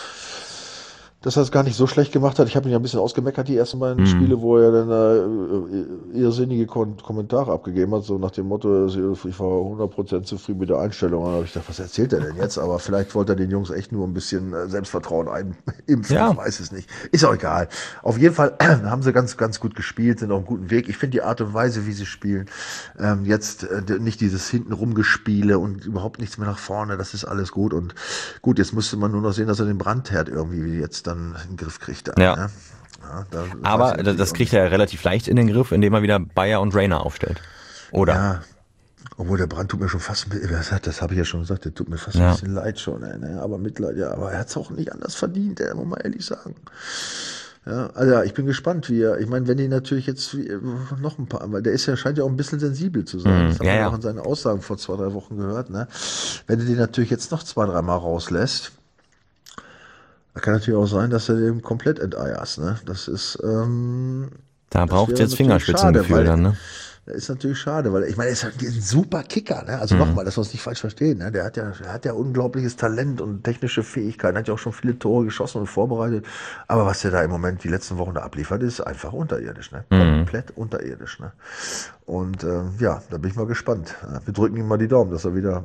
Speaker 3: dass er es gar nicht so schlecht gemacht hat. Ich habe ihn ja ein bisschen ausgemeckert, die ersten beiden mhm. Spiele, wo er dann äh, irrsinnige Kon Kommentare abgegeben hat, so nach dem Motto, ich war hundert Prozent zufrieden mit der Einstellung. Und dann habe ich gedacht, was erzählt er denn jetzt? Aber vielleicht wollte er den Jungs echt nur ein bisschen Selbstvertrauen einimpfen, ja. ich weiß es nicht. Ist auch egal. Auf jeden Fall haben sie ganz, ganz gut gespielt, sind auf einem guten Weg. Ich finde die Art und Weise, wie sie spielen, ähm, jetzt äh, nicht dieses hintenrum Gespiele und überhaupt nichts mehr nach vorne, das ist alles gut. Und gut, jetzt müsste man nur noch sehen, dass er den Brandherd irgendwie jetzt dann in den Griff kriegt. Da,
Speaker 2: ja.
Speaker 3: Ne? Ja, da
Speaker 2: aber das kriegt er relativ leicht in den Griff, indem er wieder Bayer und Rainer aufstellt. Oder?
Speaker 3: Ja, obwohl der Brand tut mir schon fast ein bisschen, das, das habe ich ja schon gesagt, der tut mir fast ja. ein bisschen leid schon, ey, ne? Aber Mitleid, ja, aber er hat es auch nicht anders verdient, ey, muss man ehrlich sagen. Ja, also ja, ich bin gespannt, wie er, ich meine, wenn die natürlich jetzt wie, noch ein paar, weil der ist ja, scheint ja auch ein bisschen sensibel zu sein, das mm, hat ja, man ja. auch in seinen Aussagen vor zwei, drei Wochen gehört, ne? Wenn du den natürlich jetzt noch zwei, dreimal rauslässt, kann natürlich auch sein, dass er den komplett enteierst, ne? Das ist, ähm,
Speaker 2: da braucht es jetzt Fingerspitzengefühl dann, ne?
Speaker 3: Das ist natürlich schade, weil ich meine, er ist halt ein super Kicker, ne? Also mhm. nochmal, dass wir uns nicht falsch verstehen, ne? Der hat ja, der hat ja unglaubliches Talent und technische Fähigkeiten, hat ja auch schon viele Tore geschossen und vorbereitet. Aber was der da im Moment die letzten Wochen da abliefert, ist einfach unterirdisch, ne?
Speaker 2: Mhm.
Speaker 3: Komplett unterirdisch, ne? Und äh, ja, da bin ich mal gespannt. Wir drücken ihm mal die Daumen, dass er wieder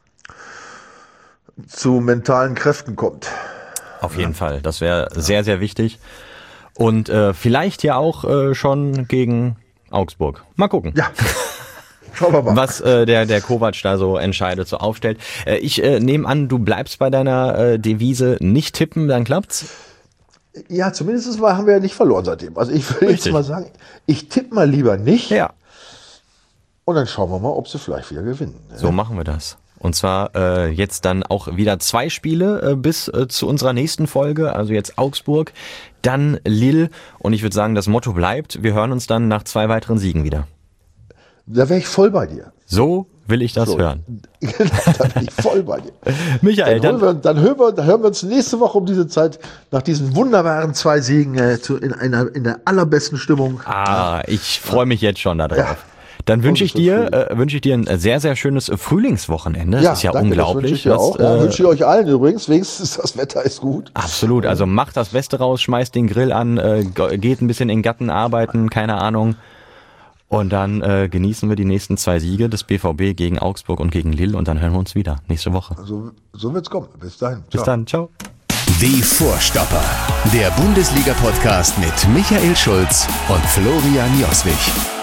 Speaker 3: zu mentalen Kräften kommt.
Speaker 2: Auf jeden ja. Fall, das wäre ja. sehr, sehr wichtig. Und äh, vielleicht ja auch äh, schon gegen Augsburg. Mal gucken.
Speaker 3: Ja. Schauen wir mal.
Speaker 2: Was äh, der, der Kovac da so entscheidet, so aufstellt. Äh, ich äh, nehme an, du bleibst bei deiner äh, Devise nicht tippen, dann klappt's?
Speaker 3: Ja, zumindest mal haben wir ja nicht verloren seitdem. Also ich würde jetzt mal sagen, ich tippe mal lieber nicht.
Speaker 2: Ja.
Speaker 3: Und dann schauen wir mal, ob sie vielleicht wieder gewinnen. Ne?
Speaker 2: So machen wir das. Und zwar äh, jetzt dann auch wieder zwei Spiele äh, bis äh, zu unserer nächsten Folge. Also jetzt Augsburg, dann Lille. Und ich würde sagen, das Motto bleibt, wir hören uns dann nach zwei weiteren Siegen wieder.
Speaker 3: Da wäre ich voll bei dir.
Speaker 2: So will ich das
Speaker 3: so.
Speaker 2: hören.
Speaker 3: Da bin ich voll bei dir.
Speaker 2: Michael,
Speaker 3: dann, dann, wir, dann, hören wir, dann hören wir uns nächste Woche um diese Zeit nach diesen wunderbaren zwei Siegen äh, zu, in, einer, in der allerbesten Stimmung.
Speaker 2: Ah, ich freue mich jetzt schon da drauf. Ja. Dann wünsche ich dir, äh, wünsche ich dir ein sehr, sehr schönes Frühlingswochenende. Das
Speaker 3: Ja,
Speaker 2: ist ja
Speaker 3: danke,
Speaker 2: unglaublich.
Speaker 3: Das wünsche ich dir
Speaker 2: dass,
Speaker 3: auch. Ja,
Speaker 2: äh,
Speaker 3: wünsche ich euch allen übrigens. Wenigstens das Wetter ist gut.
Speaker 2: Absolut. Also macht das Beste raus, schmeißt den Grill an, äh, geht ein bisschen in den Garten arbeiten, keine Ahnung. Und dann äh, genießen wir die nächsten zwei Siege des B V B gegen Augsburg und gegen Lille und dann hören wir uns wieder nächste Woche.
Speaker 3: So, so wird's kommen. Bis dahin.
Speaker 2: Bis
Speaker 3: Ciao.
Speaker 2: dann. Ciao.
Speaker 1: Die Vorstopper. Der Bundesliga-Podcast mit Michael Schulz und Florian Joswig.